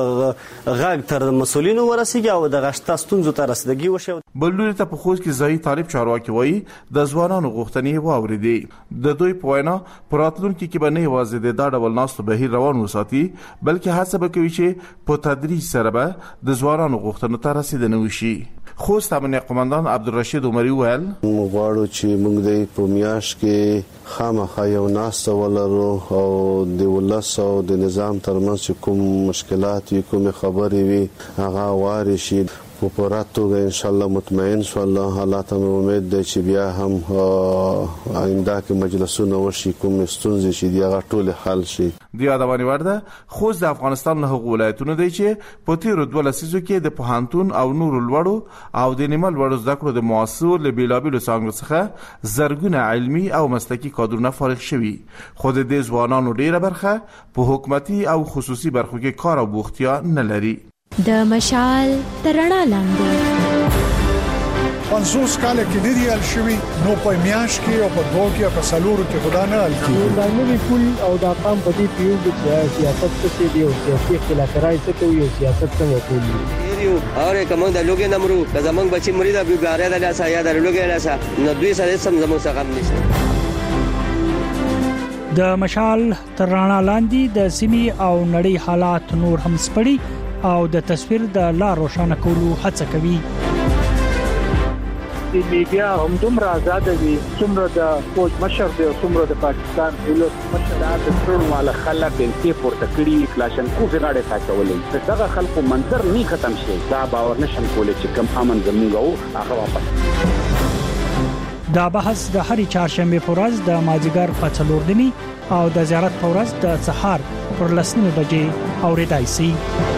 غږ تر مسؤلینو ورسیږي او دغه شته ستونزو ته رسیدګي وشي. بلوري ته په خوست کې ځای طالب چارواکي وایي د ځوانانو غوښتنې واوریدي. د دوی په وینا پراتلونکو کې به نه یوازې د دا ډول ناستو بهیر روان وساتي بلکې هڅه وکوي چې په تدریج سره به د ځوانانو غوښتنې ته رسیدنه وشي. خوست امنیه قومندان عبدالرشید عمری ویل موږ غواړو چې موږ د پرومیاش کې خامخا یو ناسته ولرو او د ولس او د نظام ترمنځ کوم مشکلات وي، کوم خبرې وي، هغه واري شي. په پوره توګه ان شاء الله مطمئن شو. الله الله ته امید ده چې بیا هم آینده کې مجلسونه وشي، کوم ستونزې چې دی هغه ټول حل شي. د یادونې وړ ده خوست د افغانستان له هغو ولایتونو دی چې په تیرو دوه لسیزو کې د پوهنتون او نورو لوړو او د نیمه لوړو زده کړو د مؤسسو له بېلابېلو څانګو څخه زرګونه علمي او مسلکي کادرونه فارغ شوي، خو د دې ځوانانو ډېره برخه په حکومتي او خصوصي برخو کې کار او بوختیا نه لري. د مشال تر رڼا لاندې پنځوس کاله کې ډېری حل شوي، نو په میاش کې او په دوه کې او په سلورو کې خدا نه حل کیږي. دا نوی پول او دا قام په دې پیو کې سیاست څه دی او سیاسي اختلافات څه کوي او سیاست څنګه کوي یو اور کوم د لوګي نمرو د زمنګ بچي مرید ابي ګاره د لاسه یا د لوګي لاسه نو دوی سره سم زمو څخه هم نشته. د مشال تر رڼا لاندې د سیمي او نړۍ حالات نور هم سپړي او د تصویر د لا روښانه کولو هڅه کوي. د میډیا هم دومره آزاد دي څومره د فوج مشر دی او څومره د پاکستان دولت مشر د ټول مال خلک د پورته کړي کلاشن کوفي غاړه ساتولې. دغه خلکو منظر نه ختم شي، دا باور نشم کولای چې کم امن زموږ او هغه واپس. دا بحث د هرې چهارشنبه په ورځ د مازیګر په څلور نیمي او د زیارت په ورځ د سهار پر لس نیمې بجې اورېدای شي.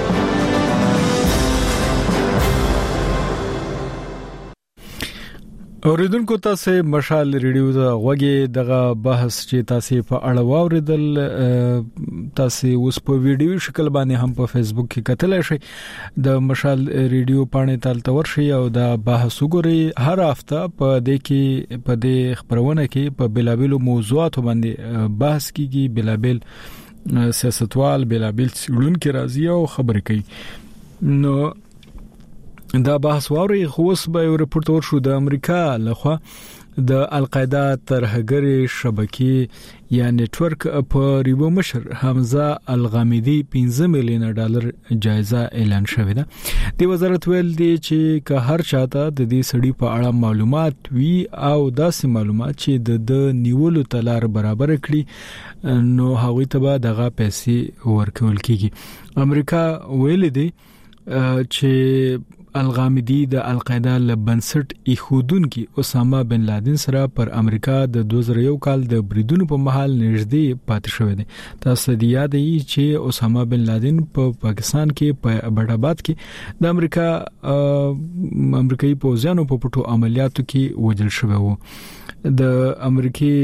اوریدونکو تاسو مشال ریډیو دا غوږی دغه بحث چې تاسو په اړه واوریدل تاسو اوس په ویډیو شکل باندې هم په فیسبوک کې کتلای شئ. د مشال ریډیو باندې تل ورشي او دا بحث وګورئ. هر هفته په دې کې په دې خبرونه کې په بلابل موضوعات باندې بحث کیږي، بلابل سیاستوال بلابل څېړونکو راځي او خبرې کوي. نو دا بحث ووري خوس به یو رپورت ورشو د امریکا لخوا د القاعده ترهګری شبکې یا نتورک په ریبو مشر حمزه الغامدی پنځه میلیون ډالر جایزه اعلان شوې ده. د وزارت ویل دی چې که هر چاته د دې سړي په اړه معلومات وي او داسې معلومات چې د نیولو تلار برابر کړي نو هغوی ته به دغه پیسې ورکول کیږي. امریکا ویل دی چې الغامدی د القاعده لبنسټ ایخودونکو اسامه بن لادن سره پر امریکا د دوه زره یو کال د بریدونو په محل نږدې پاتې شوی دی. تاسو د یاد ای چې اسامه بن لادن په پا پاکستان کې په بډاباد کې د امریکا امریکایي پوځیانو په پټو عملیاتو کې وژل شوی وو. د امریکای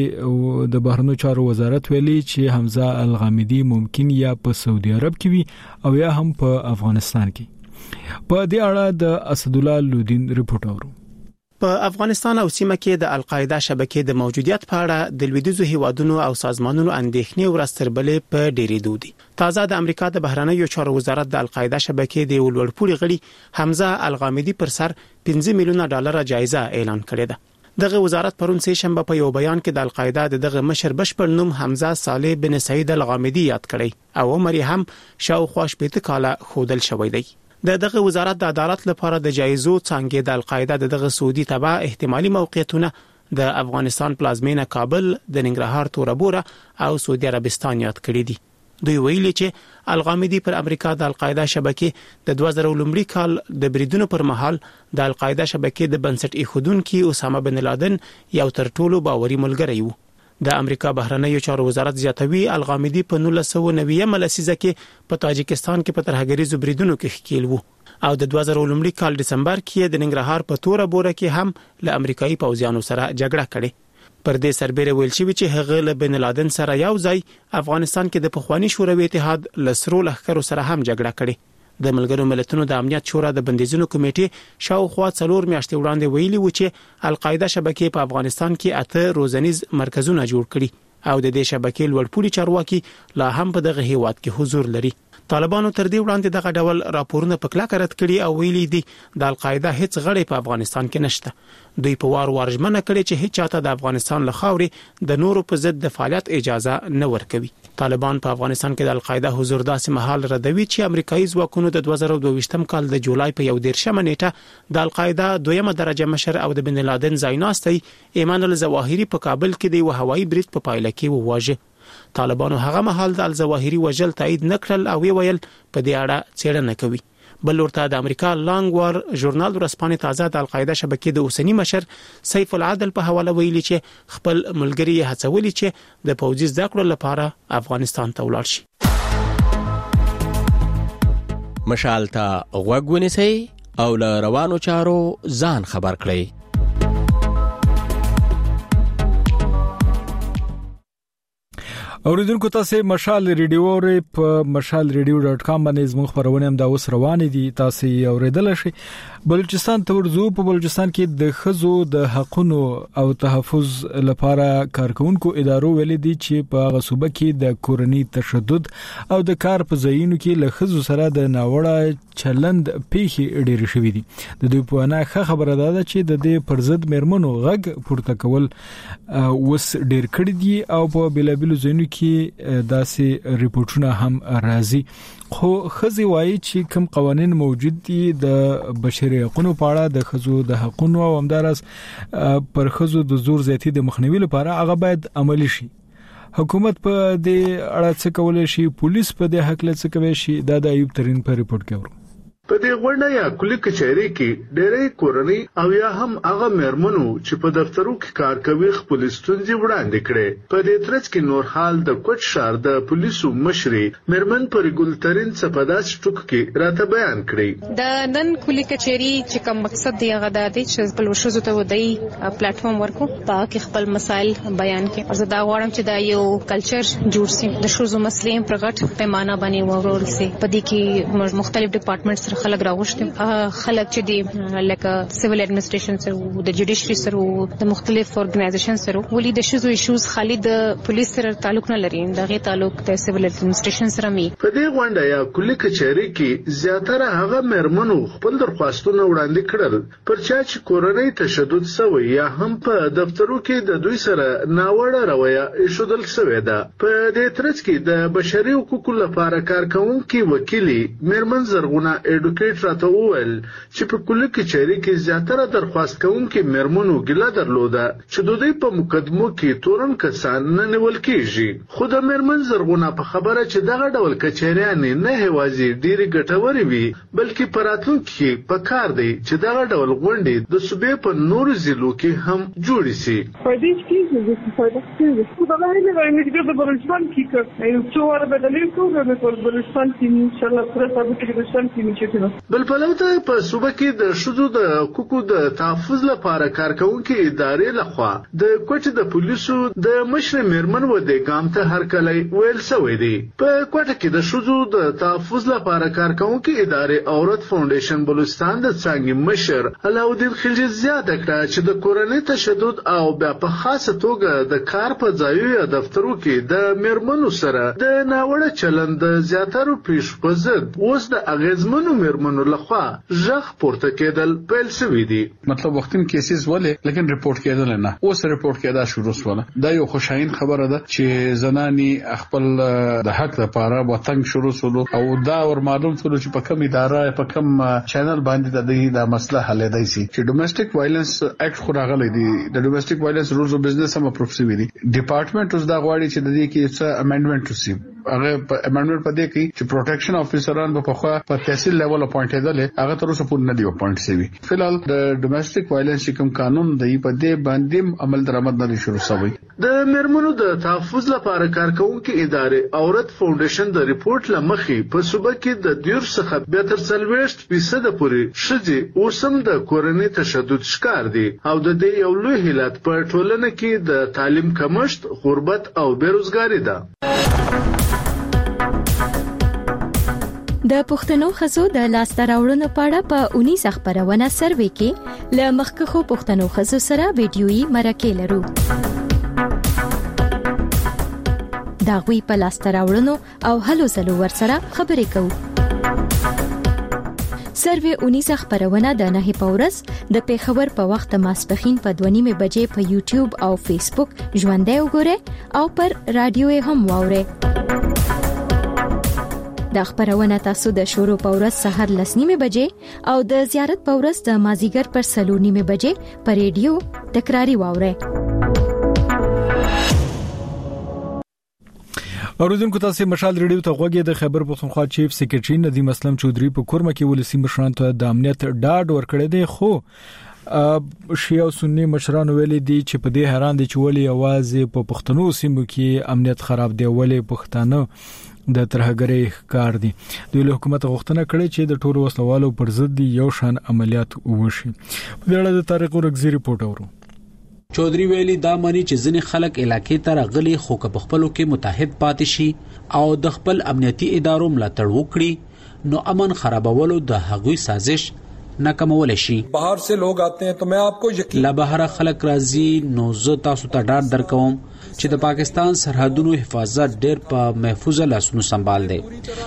د بهرنیو چارو وزارت ویلي چې حمزه الغامدی ممکن یا په سعودي عرب کې وي او یا هم په افغانستان کې. په دې اړه د اسد الله لودین رپورټ اورو. په افغانستان او سیمه کې د القاعده شبکې د موجودیت په اړه د لویدیځو هیوادونو او سازمانونو اندېښنې ورستربلې په ډېرې دودي. تازه د امریکا د بهرنیو چارو وزارت د القاعده شبکې د ولوړپوړي غړي حمزه الغامدی پر سر پنځه میلیونه ډالر جایزه اعلان کړې ده. دغه وزارت پرون سه شنبه په یو بیان کې د القاعده دغه مشر بشپړ نوم حمزه صالح بن سعید الغامدی یاد کړی او عمر یې هم شاوخوا شپږ کاله خودل شوی دی. د دغه وزارت د عدالت لپاره د جایزو څنګه د القاعده دغه سعودي تبع احتمالي موقعیتونه د افغانستان پلازمینه کابل، د ننګرهار توربوره او سعودي عربستان یاد کړی دي. دوی ویلي چې الغامدی پر امریکا د القاعده شبکې د دوه زره لومړي کال د بریدونو پر مهال د القاعده شبکې د بنسټ ایښودونکو اسامه بن لادن یو تر ټولو باوري ملګری و. د امریکا بهرنیو چارو وزارت زیاتوي الغامدی په نولس سوه نوي لسیزه کې په تاجکستان کې په ترهګریزو بریدونو کې ښکیل وو او د دوه زره لومړي کال دسمبر کې د ننګرهار په توربوره کې هم له امریکایي پوځیانو سره جګړه کړې. پر دې سربېره ویل شوی چې هغه له بن لادن سره یو ځای افغانستان کې د پخوانی شوروي اتحاد لسرو لښکرو سره هم جګړه کړې. د ملګرو ملتونو د امنیت شورا د بندیزونو کمیټې شاوخوا څلور میاشتې وړاندې ویلي و چې القاعده شبکې په افغانستان کې اته روزنیز مرکزونه جوړ کړي او د دې شبکې لوړپوړي چارواکي لا هم په دغه هیواد کې حضور لري. طالبانو تر دې وړاندې دغه ډول راپورونه په کلکه رد کړي او ویلي دي د القاعده هیڅ غړي په افغانستان کې نشته. دوی په وار وار ژمنه کړې چې هیڅ چاته د افغانستان له خاورې د نورو په ضد د فعالیت اجازه نه ورکوي. طالبان په افغانستان کې د القاعده حضور داسې مهال ردوي چې امریکایي ځواکونو د دوه زره دوه ویشتم کال د جولای په یو دیرشمه نیټه د القاعده دویمه درجه مشر او د بن لادن ځایناستي ایمان الظواهری په کابل کې د یو هوایي برید په پایله کې وواژه. طالبانو هغه مهال د الظواهری وجل تایید نکړل او ویل په دې اړه څېړنه کوي. بل ورته د امریکا لانګ وار ژورنال ورسپانې تازه د القاعده شبکې د اوسنی مشر سیف العدل په حواله ویلي چې خپل ملګری هڅولي چې د پوځي زده کړو لپاره افغانستان ته ولاړ شي. مشال ته غوږ ونیسئ او له روانو چارو ځان خبر کړئ. اوریدونکو تاسو مشال ریډیو اورئ په مشال ریډیو ډاټ کام باندې زموږ خبرونه هم دا اوس روانې دي، تاسو یې اوریدل شئ. بلوچستان ته ورځو. په بلوچستان کې د خزو د حقوقو او تحفظ لپاره کارکونکو ادارو ویلي دي چې په غصوبه کې د کورنۍ تشدد او د کار په ځایونو کې له خزو سره د ناوړه چلند پیښې ډېر شوې دي. د دوی په اړه ښه خبره ده چې د دې پر ضد مېرمنو غږ پورته کول وس ډېر کړی دي او په بلابل ځایونو کې داسې ریپورتونه هم راځي. خو خزي وایي چې کوم قوانين موجود دي د بشري حقوقو په اړه د خزو د حقوقو او همدارس پر خزو د زور زیاتی د مخنیوي لپاره هغه باید عملی شي. حکومت په دې اړه څه کولای شي؟ پولیس په دې حق له څه کوي شي؟ دا د ایوب ترين په ریپورت کې ورو. په دې غونډه یا کلی کچهری کې ډېرې کورنۍ او یا هم هغه مېرمنو چې په دفترو کې کار کوي خپل ستونزې وړاندې کړې. په دې ترڅ کې نور حال د کوټ شهر د پولیسو مشري مېرمن پر ګلترین صفداس ټوک کې راته بیان کړی. د نن کلی کچهری چې کوم مقصد دی هغه د دې چې خپل شوزو ته ودی پلیټفارم ورکو پاکه خپل مسایل بیان کړي. زه دا غواړم چې دا یو کلچر جوړ شي د شوزو مسلې پر غټ پیمانه باندې ورول شي. په دې کې مختلف ډپارټمنټس خلک راوښتي خلک چې دی لکه سیویل اډمنسټریشن سره د جوډیشري سره د مختلف اورګنایزیشن سره ولې د شوزو ایشوز خالي د پولیس سره تعلق نه لري، دغه تعلق د سیویل اډمنسټریشن سره می. په دې غونډه یا کلی کچهری کې زیاتره هغه مېرمنو خپل درخواستونه وړاندې کړل پر چا چې کورنۍ تشدد سوی یا هم په دفترو کې د دوی سره ناوړه رویه ایښودل شوې ده. په دې ترڅ کې د بشري حقوقو لپاره کارکونکي وکیلي مېرمن زرغونه ایډوکیټ راته وویل چې په کلی کچهری کې زیاتره درخواست کوونکي مېرمنو ګیله درلوده چې د دوی په مقدمو کې تورن کسان نه نیول کیږي. خو د مېرمن زرغونه په خبره چې دغه ډول کچهریان نه هوازي ډېری ګټوري وي بلکې پراتونکو کې په کار دی چې دغه ډول غونډې د صوبې په نورو ضلعو کې هم جوړې شي. په دې کې د استفاده څخه د لارې د امریکا د بلوچستان کې یو څو ور بدلې کوو د بلوچستان کې ان شاء الله سره تاسو کې د شان کې چې بل پلوته په صوبه کې د شذو د حقوقو د تحفظ لپاره کارکونکو ادارې لخوا د کوټ د پولیسو د مشر مېرمن و د ګام ته هر کله ویل سوی دی. په کوټ کې د شذو د تحفظ لپاره کارکونکو ادارې اورت فاونډیشن بلوچستان د څنګه مشر علاودین خلجی زیاته کړه چې د کورنۍ تشدد او بیا په خاصه توګه د کار په ځایو یا دفترو کې د مېرمنو سره د ناوړه چلند زیاترو پیښ په ضد اوس د اغیزمنو مېرمنو لخوا ژغ پورته کېدل پیل شوی دی. مطلب وختم کیسز ولې لیکن ریپورت کېدل نه اوس ریپورت کېدا شروع شول. دا یو خوشاین خبره ده چې زنانی خپل د حق لپاره وطن شروع شول او دا ور معلوم شول چې په کوم اداره په کوم چینل باندې د دې د مسله حل دی سي چې ډومېسټک وایلنس اکټ خو راغلی دی. د ډومېسټک وایلنس رولز اف بزنس هم اپروف شوی دی. ډپارټمنټ اوس دا غواړي چې د دې کې څه امندمنت وشي. هغه امندمنت په دې کې چې پروټیکشن افیسران په خوا په تحصیل لیول اپوینټ کېدل هغه تر اوسه پورې نه دی اپوینټ شوی. فلحال د ډومېسټک وایلنس کوم قانون دی په دې باندې عمل درآمد نه شروع شوی. د مېرمنو د تحفظ لپاره کارکونکو ادارې اورت فاونډیشن د ریپورت لمخې په صوبه کې د ډیر څخه به تر څلويشت فیصد پورې شذي اوسم د کورنۍ تشدد شکار دي او د دې یو لوی حالت په ټولنه کې د تعلیم کمښت، غربت او بیروزګاری ده. د پښتنو خزو د لاسته راوړنو په اړه په اونیزه خبرونه سروې کې ل مخکخو پښتنو خزو سره ویډیويي مرکه لرو. دا غوي په لاسته راوړنو او هلو زلو ورسره خبرې کوو. سروې اونیزه خبرونه د نه پورس د پیښور په وخت ماسپخین په دوه نیمه بجې په یوټیوب او فیسبوک ژوندۍ وګورئ او پر رادیو هم واورئ. د خبرونه تاسو د شروع په ورځ سحر لس نیمه بجې او د زیارت په ورځ د مازیګر پر سلور نیمه بجې په ریډیو تکراری واورئ. اوریدونکو تاسو مشال ریډیو ته غوږی د خبر پښتونخوا چیف سیکریټری ندیم اسلم چودري په کورمه کې ولسی مشران ته د امنیت ډاډ ورکړی دی خو شیعه او سنی مشران ویلي دي چې په دې حیران دي چې ولې आवाज په پښتنو سیمو کې امنیت خراب دی ولې پښتانه د ترهګرۍ کار دي د حکومت غوښتنه کړې چې د ټولو وسلوالو پر ضد یو شان عملیات وشي په دې اړه د طارق ورغزي رپورټ اورو چودري ویلي دا مانی چې ځینې خلک علاقې ته راغلي خو که په خپلو کې متحد پاتې شي او د خپل امنیتي ادارو ملاتړ وکړي نو امن خرابولو د هغوی سازش ناکامول شي. بهر سے لوگ آتے ہیں تو میں آپ کو یقین لا بهر خلک راځي نو زه تاسو ته ډاډ درکوم چې د پاکستان سرحدونو حفاظت ډېر په محفوظه لاسونو سنبال دی.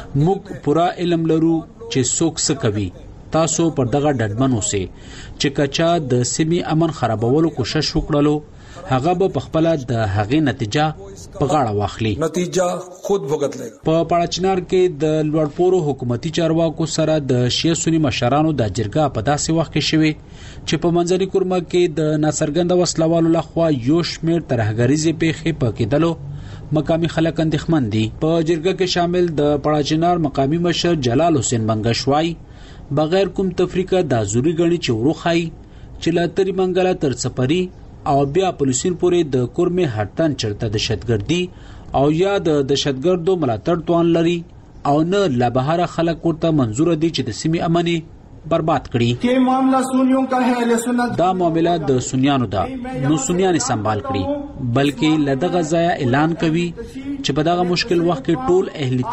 موږ پورا علم لرو چې څوک څه کوي. تاسو پر دغه ډډمن اوسئ چې کچا د سیمې امن خرابولو کوشش وکړلو هغه به په خپل د هغې نتیجه په غاړه واخلي. نتیجه خود بھگت لګي. په پاړچنار کې د لوړپورو حکومتي چارواکو سره د شیعه سنی مشرانو د جرګه په داسې وخت کې شوه چې په منځني کورمه کې د ناڅرګند وسلوالو لخوا یو شمېر ترهګریزي پیښې په کېدلو مقامی خلک اندېښمن دي. په جرګه کې شامل د پاړچنار مقامی مشر جلال حسین بنگشوای بغیر کوم تفریقه د ازوري غني چې وروخای چې لاتري منګلا تر سپری او بیا پولیسین پورې د کورمه هټن چرته د دهشتګردي او یا د دهشتګردو ملاتړ توان لري او نه لا بهر خلک ورته منزور دي چې د سیمې امني برباد کړي. کې معاملہ سنیوں کا ہے اهل سنت دا معاملہ د سنیانو دا نو سنیان سنبال کړي بلکې لدغه ځای اعلان کوي چې په دغه مشکل وخت کې ټول اهل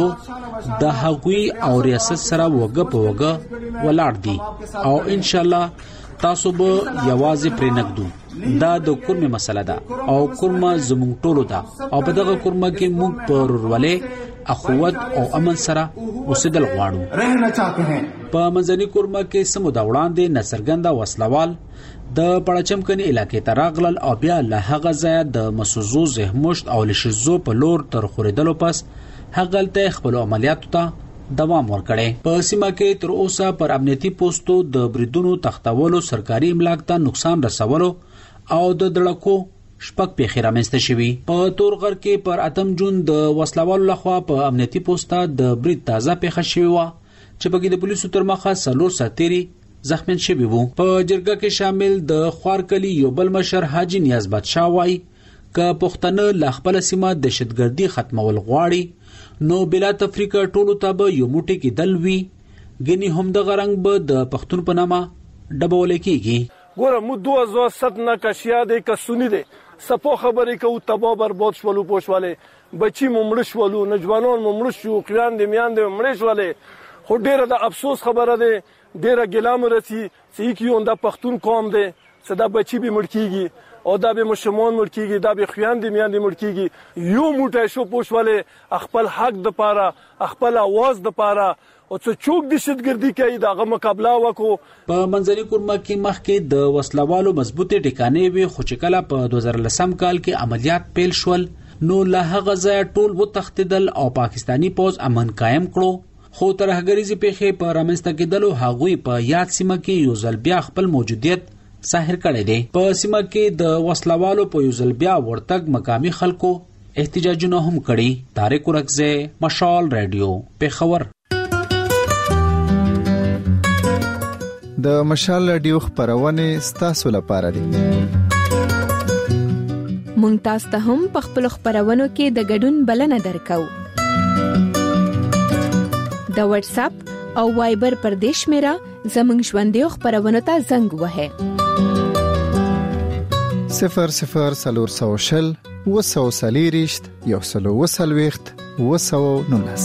تشیع د حقوقي او ریاست سره وګ په وګ ولاړ دي او ان شاء الله تاسو به یوازې پرې نګدو. دا د کورمه مسله ده او کورمه زموږ ټولو ده او په دغه کورمه کې موږ پر ورولې اخوت او امن سره اوسېدل غواړو. رهنا چاہتے ہیں. په منځني کورمه کې سمو دا وړاندې نسرګنده وسلوال د پړچمکني علاقې ته راغلل او بیا له هغه ځای د مسوزو زهمشت او لشزو په لور تر خورېدلو پس هغه ته خپل عملیاتو ته دوام ورکړي. په سیمه کې تر اوسه پر امنیتي پوسټو د بریدونو تختولو سرکاري املاک ته نقصان رسولو او د دړکو شپږ پیښې رامنځته شوي. په تورغر کې پر اتم جون د وسلوالو لخوا په امنیتي پوسټه د برید تازه پیښه شوې وه چې پکې د پولیسو تر مخه څلور سرتیري زخمیان شوي وو. په جرګه کې شامل د خوارکلي یو بل مشر حاجی نیاز بادشاه وایي که پښتانه له خپله سیمه دهشتګردي ختمول غواړي نو بلا تفریقه ټولو ته به یو موټی کېدل وي ګنې همدغه رنګ به د پښتون په نامه ډبولی کېږي. ګوره مو دو هزار ست نه که شیعه دی که سنی دی سپو خبرې کوو تباه برباد شولو پوښولې بچي مو مړه شولو نوجوانان مو مړه شو خویندې میندې مو مړې شولې خو ډېره د افسوس خبره دی ډېره ګیله مو رسي چې یکي یون دا پښتون قوم دی چې دا بچي به مړ کېږي او دا به ماشومان مړ کېږي دا به خویندې میندې مړ کېږي یو موټی شو پوښولې خپل حق دپاره خپل اواز دپاره او څه چوک دهشتګردي کوي دغه مقابله وکړو. په منځني کورمه کې مخکې د وسلوالو مضبوطې ټکانې وي خو چې کله په دوه زره لسم کال کې عملیات پیل شول نو له هغه ځایه ټول وتښتېدل او پاکستاني پوځ امن قایم کړو خو ترهګریزې پیښې په رامنځته کېدلو هغوی په یاد سیمه کې یو ځل بیا خپل موجودیت ظاهر کړی دی. په سیمه کې د وسلوالو په یو ځل بیا ورتګ مقامي خلکو احتجاجونه هم کړي. طارق ورغزي مشال رادیو پیښور. د مشال رادیو خبرونه ستاسو لپاره دي. مونږ تاسو ته هم په خپل خبرونو کې د ګډون بلنه درکو. د واتس اپ او وایبر پر دیش میرا زمنګ ژوندې خبرونه ته زنګ وهه صفر صفر سلور سوشل وسو سلیریشت یو سلو وسلويخت وسو نونس.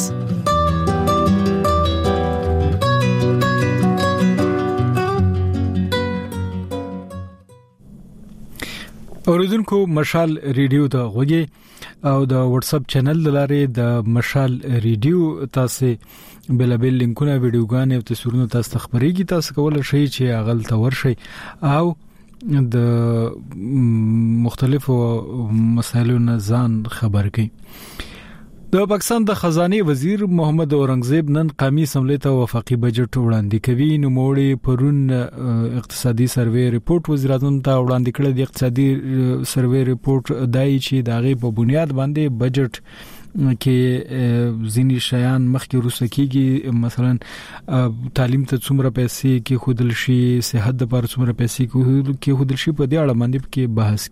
اوریدونکو مشال ریډیو ته غوږی او د واتس اپ چینل لاره د مشال ریډیو تاسو بلابل لینکونه ویډیوګانې او تصویرونه تاسو خبرېږي تاسو کولای شئ چې اغل ته ورشي او د مختلفو مسایلو نه ځان خبر کړئ. د پاکستان د خزانه وزیر محمد اورنګزیب نن قومي اسمبلی ته وفاقي بجټ وړاندې کوي. نو موړي پرون اقتصادي سروې ریپورت وزیر اعظم ته وړاندې کړ. د اقتصادي سروې ریپورت دای چې دغه په بنیاد باندې بجټ کې ځینی شیان مخکې روسه کیږي، مثلا تعلیم ته څومره پیسې کې خودل شي، صحت لپاره څومره پیسې کې خودل شي، په دې اړه باندې کې بحث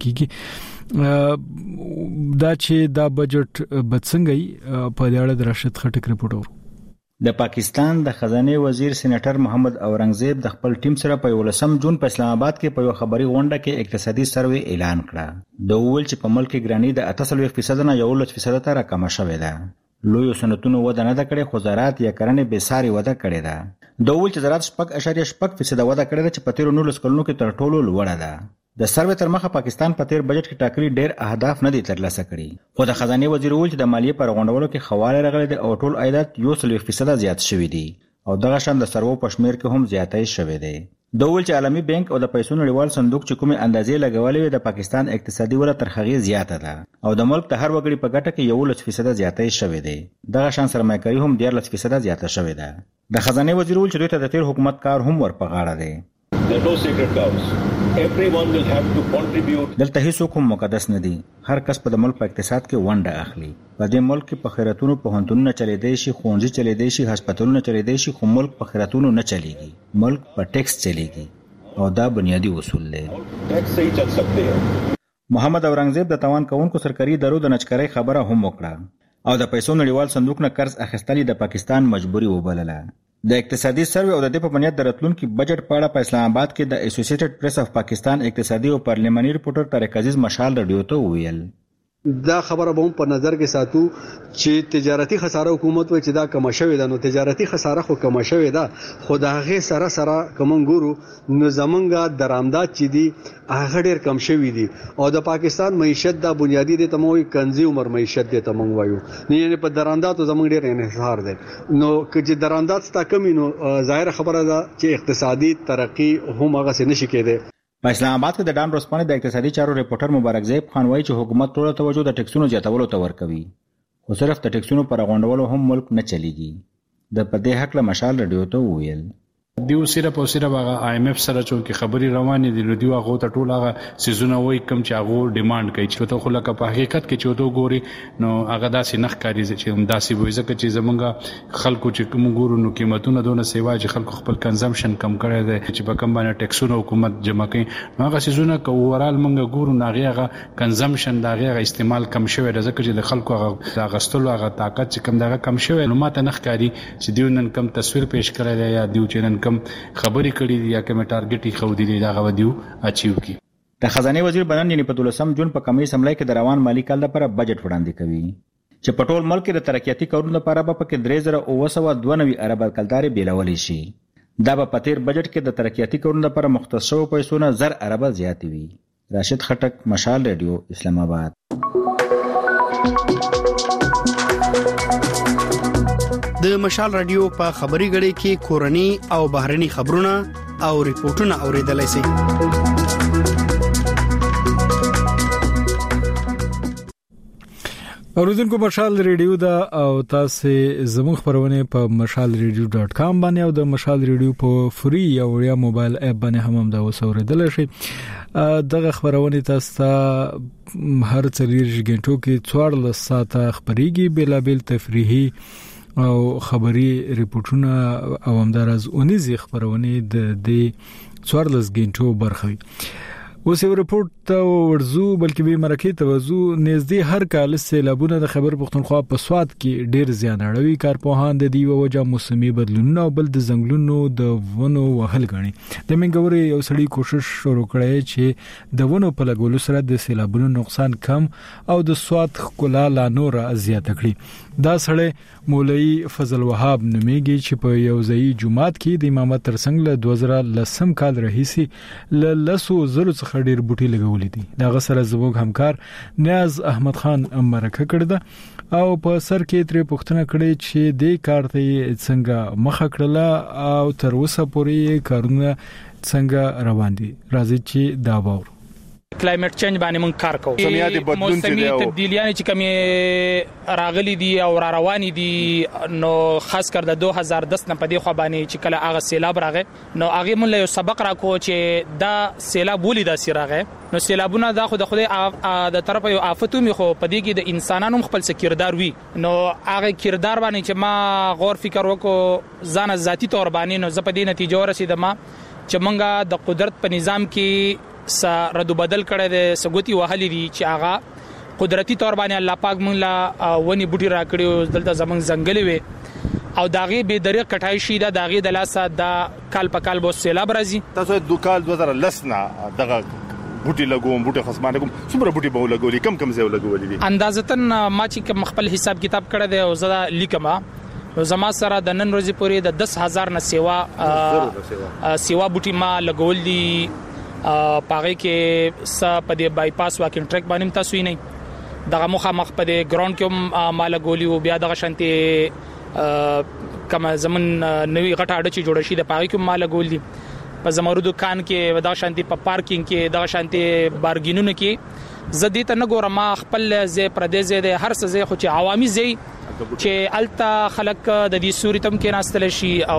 کیږي. دا چې دا بجټ بڅنګي په دې اړه د راشد خټک رپورټ ورو. د پاکستان د خزانه وزیر سېنیټر محمد اورنګزیب د خپل ټیم سره په ولسم جون په اسلام آباد کې په یو خبري غونډه کې اقتصادي سروې اعلان کړه. د ویل چې په ملک کې ګرانی د اته فیصد نه یو لس فیصد ته راکمه شوې ده. لوی صنعتونو وده نه ده کړې، خو زراعت یا کرنې به ساري وده کړې ده. د ویل چې زراعت شپږ اشاریه شپږ فیصد وده کړې ده چې په تیر نولس کلونو کې تر ټولو لوړه ده. د سروې تر مخه پاکستان په تیر بجټ کې ټاکلي ډېر اهداف نه دي ترلاسه کړي، خو د خزانه وزیر ویل چې د مالیې پر غونډولو کې خواله راغلي دي او ټول عایدات یو سل فیصد زیات شوي دي او دغه شان د سرو په شمیر کې هم زیاتې شوي دي. د ویل چې عالمي بانک او د پیسو نړیوال صندوق چې کومه اندازې لګولې د پاکستان اقتصادي وده تر هغه زیاته ده او د ملک د هر وګړي په ګټه کې یو لس فیصد زیاتې شوي دي. دغه شان سرمایه‌کاري هم ډېر لس فیصد زیاته شوي ده. د خزانه وزیر ویل چې دوی ته د تیر حکومت کار هم ور په غاړه دی. There are no sacred cows. Everyone will have to contribute. دلته هیڅوک هم مقدس نه دي. هر کس په د ملک په اقتصاد کې ونډه اخلي. په دې ملک کې په خیراتونو په هنتونو چلیدای شي، خونځي چلیدای شي، هسپتالونه چلیدای شي، خو ملک په خیراتونو نه چلیږي. ملک په ټیکس چلیږي او دا بنیادی اصول دی. ټیکس صحیح چل سکتے ہیں. محمد اورنګزیب د توان کوونکو سرکاري ادارو د نچکرۍ خبره هم وکړه او د پیسو نړیوال صندوق نه قرض اخیستل د پاکستان مجبوري وبلله. د اقتصادي سروې او د دې په بنیاد د راتلونکي بجټ په اړه په اسلام آباد کې د اسوسییټډ پریس اف پاکستان اقتصادي او پارلیماني ریپورټر طارق عزیز مشال رادیو ته ویل. دا خبره به هم په نظر کې ساتو چې تجارتي خساره حکومت وایي چې دا کم شوې ده، نو تجارتي خساره خو کم شوې ده، خو د هغه سره سره کوم ګورو نو زمونږه درآمدات چې دي هغه ډېر کم شوي دي او د پاکستان معیشت دا بنیادی دي ته موي کنزي عمر معیشت دي ته مونږ وایو، نه یعنی په درآمداتو زمونږ ډېر انحصار دي. نو چې درآمدات ستا کمی نو ظاهر خبره ده چې اقتصادي ترقی هم هغه څه نشي کېده. په اسلام آباد کې د ډان روسپانې د اقتصادي چارو ریپورټر مبارک زیب خان وایي چې حکومت ټول توجه د ټیکسونو زیاتولو ته ورکوي، خو صرف د ټیکسونو پر غونډولو هم ملک نه چلیږي. د پدې حق له مشال رادیو ته ویل. دیو صرف او صرف هغه آی ایم ایف سره چې خبري روانې دي، نو دیو هغه ته ټول هغه سيزونه وای کم چې هغه ډیماند کوي چې ته خو لکه په حقیقت کې چې ته ګوري نو هغه داسې نخ کاری چې هم داسې وای ځکه چې زمونږ خلکو چې کوم ګورو نو قیمتونه دونه سیوا چې خلکو خپل کنزمپشن کم کړی دی چې په کم باندې ټیکسونه حکومت جمع کوي، نو هغه سيزونه کو ورال مونږ ګورو نو هغه کنزمپشن دا هغه استعمال کم شوی دی ځکه چې د خلکو هغه غستلو هغه طاقت چې کم دغه کم شوی، نو ماته نخ کاری چې دیو نن کم تصویر پیش کړی دی یا دیو چې نن کم خبري کړي دي یا کوم ټارګټ یې خو دي دا غوډیو اچیو کی. د خزانه وزیر بنان یعنی په دولسم جون په کمی سملای کې د روان مالی کال لپاره بجټ وړاندې کوي چې په ټول ملک د ترقیاتي کارونو لپاره به پکې درې زره او سو دوه نوي ارب کلداري بیلولې شي. دا په پتیر بجټ کې د ترقیاتي کارونو لپاره مختص شوی پیسو نه زر ارب زیات وي. راشد خټک، مشال رادیو، اسلام آباد. د مشال رادیو په خبري غړي کې کورني او بهرني خبرونه او ریپورتونه اوریدلای شئ. اوریدونکو مشال رادیو دا او تاسو زموږ خبرونه په مشال رادیو ډاٹ کام باندې او د مشال رادیو په فری او یا موبایل اپ باندې هم دا وسوریدل شي. دغه خبرونه تاسو هر څلور غنټو کې څوارلس ساعته خبريږي، بلابل تفریحي او خبري ریپورتونه او همدارز اونیزي خبرونه د دې څوارلس غنټو برخوي. اوس یو رپورت ته ورزو بلکې به مرکې ته وزو نږدې هر کال سیلابونه د خبر پښتونخوا په سواد کې ډیر زیان اړوي. کارپوهان د دې وجه موسمي بدلونونه او بل د ځنګلونو د ونو وهل غني. د منګوري یو سړی کوشش شروع کړی چې د ونو په لګولو سره د سیلابونو نقصان کم او د سواد ښکلا لا نور زیات کړي. دا سړی مولوی فضل وهاب نومیږي چې په یو ځای جمعات کې د امامت ترڅنګ له دوه زره لسم کال راهیسي ل لسو زرو څخه ډیر بوټي لګولې دي. دا غسر زموږ همکار نیاز احمد خان مرکه کړی ده او په سر کې ترې پوښتنه کړې چې د کار ته څنګه مخه کړله او تر اوسه پورې کارونه څنګه روان دي. راځي چې دا وور کلایمټ چینج باندې مونږ کار کوو. موسمیاتي بدلون چې دی او تبدیلیاں چې کومه راغلي دي او را رواني دي نو خاص کر د دوه هزار دس نه پدې خو باندې چې کله هغه سیلاب راغی نو هغه مونږ یو سبق راکو چې دا سیلاب ولې دا سی راغی. نو سیلابونه دا خو د خدای د طرفه یو آفتو می خو پدې کې د انسانانو خپل کردار وي نو هغه کردار باندې چې ما غور فکر وکړو ځان ذاتی تور باندې نو زه په دې نتیجه ورسېدم چې مونږه د قدرت په نظام کې س ردو بدل کړي د سګوتی وهلي دي چې هغه قدرتي تور باندې الله پاک مونږ لا ونی بوټي راکړي دلته زمونږ ځنګلې وي او داغه به درې کټای شي دا داغه د لاسه د کال په کال بو سیلاب راځي. تاسو د کال دوه هزار لس نه دغه بوټي لګوم بوټي خصمانه کوم څومره بوټي به لګولي کم کم ځای لګولي دي اندازتن ما چې خپل حساب کتاب کړی دی او زړه لیکما نو زما سره د نن ورځې پورې د دس هزار نه سیوا سیوا بوټي ما لګول دي پاره کې س په دې بای پاس واکینګ ټریک باندې تاسو یې نه دغه مخه مخ په دې ګراوند کې مال ګولي او بیا دغه شانتي کما زمون نوې غټه اډه چې جوړ شي د پاره کې مال ګولي په زمرو دکان کې دغه شانتي په پارکینګ کې دغه شانتي بارګینونو کې زدي ته نه ګورم خپل زی پردیز د هر څه زی خو چې عوامي زی چې التا خلک د دې سوري تم کې ناستل شي او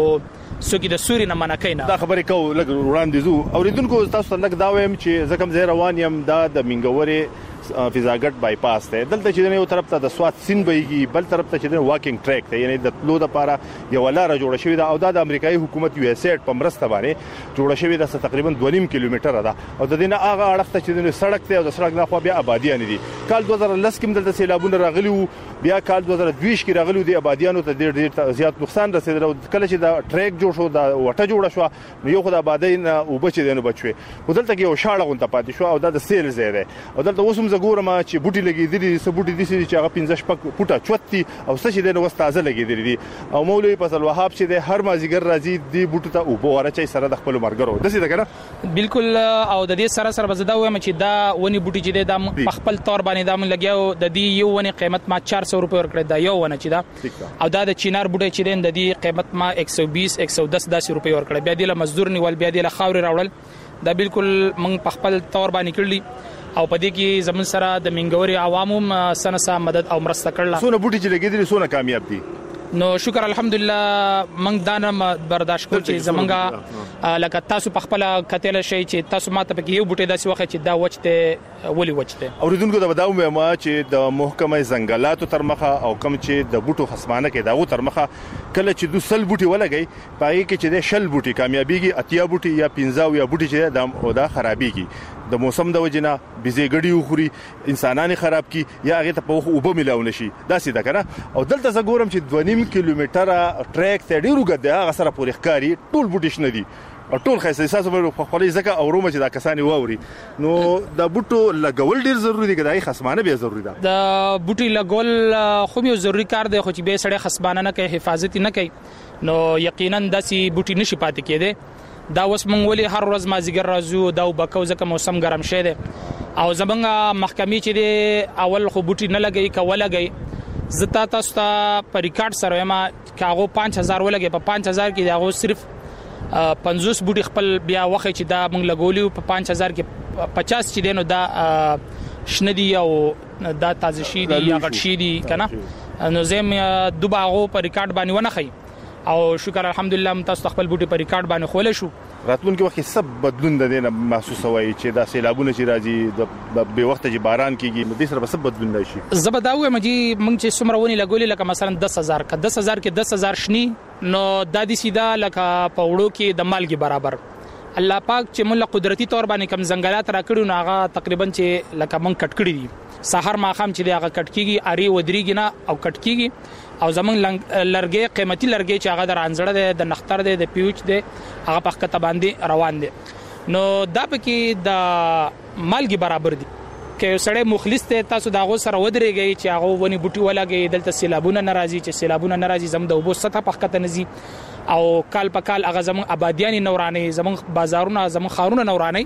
سګي د سوري نه منکینا دا خبرې کو لګ وړاندې زو اوریدونکو تاسو لګ دا وایم چې زکم زه روان یم دا د منګوري فضاګټ بای پاس ته دلته چې یو طرف ته د سوات سین بهيږي بل طرف ته چې واکینګ ټریک ته یعنی د تلو د لپاره یو لار جوړه شوې ده او دا د امریکایي حکومت یو اس ایډ په مرسته باندې جوړه شوې ده تقریبا دوه نیم کیلومتر ده او د دینه هغه اړخ ته چې د سړک ته او د سړک نه خو بیا آبادیان دي. کال دوه هزار لس کې دلته سیلابونه راغلي وو بیا کال دوه هزار دوه کې راغلي دي آبادیانو ته ډېر ډېر زیات نقصان رسیدل او کله چې دا ټریک جوړ شو دا وټه جوړه شو نو یو خدای آبادی نه او بچ دي نه بچوي ودلته کې یو شاړه غونډه پاتې شو او دا د سیل ځای ده او دلته اوسم زګورم چې بوټي لګیدلي سبوټي دي چې هغه پنځه شپږ فوټه چوتي او څه چې د وستازه لګیدلي دي او مولوی فضل وهاب چې د هر مازیګر راځي دی بوټو ته او بواره چې سره د خپل مرګرو د څه دغه بالکل او د دې سره سره بزدا وایم چې دا ونی بوټي چې د خپل تور باندې دا من لګیاو د دې یو ونی قیمت ما چار سو روپے ورکړی دا یو ونه چې دا او دا د چینار بوټي چې د دې قیمت ما ایک سو بیس ایک سو دس داسې روپے ورکړی بیا د مزدور نیول بیا د خاوري راوړل دا بالکل من په خپل تور باندې کړلی او پدې کې زمون سره د منګوري عوامو سنسا مدد او مرسته کړل. سونه بوټي چې لګیدل سونه کامیاب دي نو شکر الحمدلله موږ دا نه برداشت کوو چې زمونږه لکه تاسو په خپل کتل شي چې تاسو ماته په یو بوټي داسې وخت چې دا وچته ولي وچته اوریدونکو دا بداو ما چې د محکمه ځنګلاتو تر مخه او کم چې د بوټو خصمانه کې داغو تر مخه کله چې د سل بوټي ولګي پای کې چې د شل بوټي کامیابیږي اتیا بوټي یا پنځه یا بوټي چې د او دا خرابيږي د موسم د وجنه بيزيګړي خوري انسانانه خراب کی یا هغه ته په وبو ملاو نشي دا سیده کنه او دلته زګورم چې دوه نیم کیلومتر ټریک ته ډیرو غده هغه سره پورې ښکاری ټول بوټي شنه دي او ټول خاصه اساس په خپلې ځکه او رومه چې دا کسانی ووري نو د بوټو لګول ډیر ضروری دي کداي خصمانه به ضروری ده د بوټي لګول خو یو ضروری کار دی خو چې به سړی خصمانه نه کوي حفاظت نه کوي نو یقینا داسي بوټي نشي پاتې کېده دا اوس مونږ ولې هر ورځ مازیګر راځو دا وبکو ځکه موسم ګرم شه دی او زمونږ محکمې چې دی اول خو بوټي نه لګي کوله لګي زتا تاسو ته په ریکارډ سره ما کاغو پنځه هزار ولګي په پنځه هزار کې داغو صرف پنځوس بوټي خپل بیا وخت چې دا مونږ لګولیو په پنځه هزار کې پچاس چې دینو دا شندي او دا تازه شي دي یا غټ شي دي کنه نو زم دوباغو په ریکارډ باندې ونه خي او شکر الحمدلله تاسو خپل بوټي په ریکارډ باندې خولې شو راتلونکي وخت سب بدلون د دینه محسوس وای چې دا سیلابونه چې راځي د به وخت چې باران کیږي نو د سره سب بدلون راشي زبداوي مجي مونږ چې سمرونی لګولې لکه مثلا دس هزار ک دس هزار کې دس هزار شني نو د دې سیدا لکه پوړو کې د مالګي برابر الله پاک چې موږ قدرتي تور باندې کم ځنګلات راکړو نو هغه تقریبا چې لکه مونږ کټ کړی دي سحر ماخام چې هغه کټ کیږي اری ودریږي نه او کټ کیږي او زمون لرګي قیمتي لرګي چې هغه در انځړه د نختر د پیوچ د هغه په خطه باندې روان دي نو دا پکې د مالګي برابر دي کې سړی مخلص ته تاسو دا غو سره ودرېږي چې هغه ونی بوټي ولګي دلته سیلابونه ناراضي چې سیلابونه ناراضي زم د وبو سطح په خطه نزي او کال په کال هغه زمون آبادیان نوراني زمون بازارونه زمون خارونه نوراني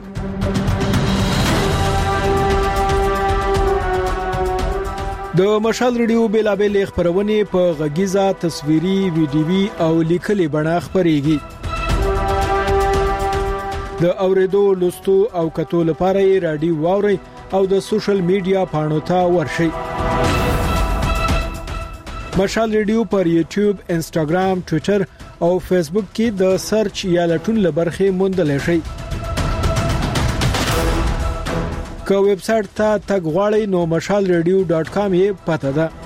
د مشال ریډیو بیلابل خبرونه په غږیزه تصویري ویډیوي او لیکلي بڼه خبريږي د اوریدو لوستو او کتو لپاره یې رادیو واوري او د سوشل میډیا پاڼو ته ورشئ. مشال ریډیو پر یوټیوب، انسټاګرام، ټوئیټر او فیسبوک کې د سرچ یا لټون لبرخې موندلی شئ. که ویب سټ ته تګ غواړئ نو مشال ریډیو ډاټ کام یې پته ده.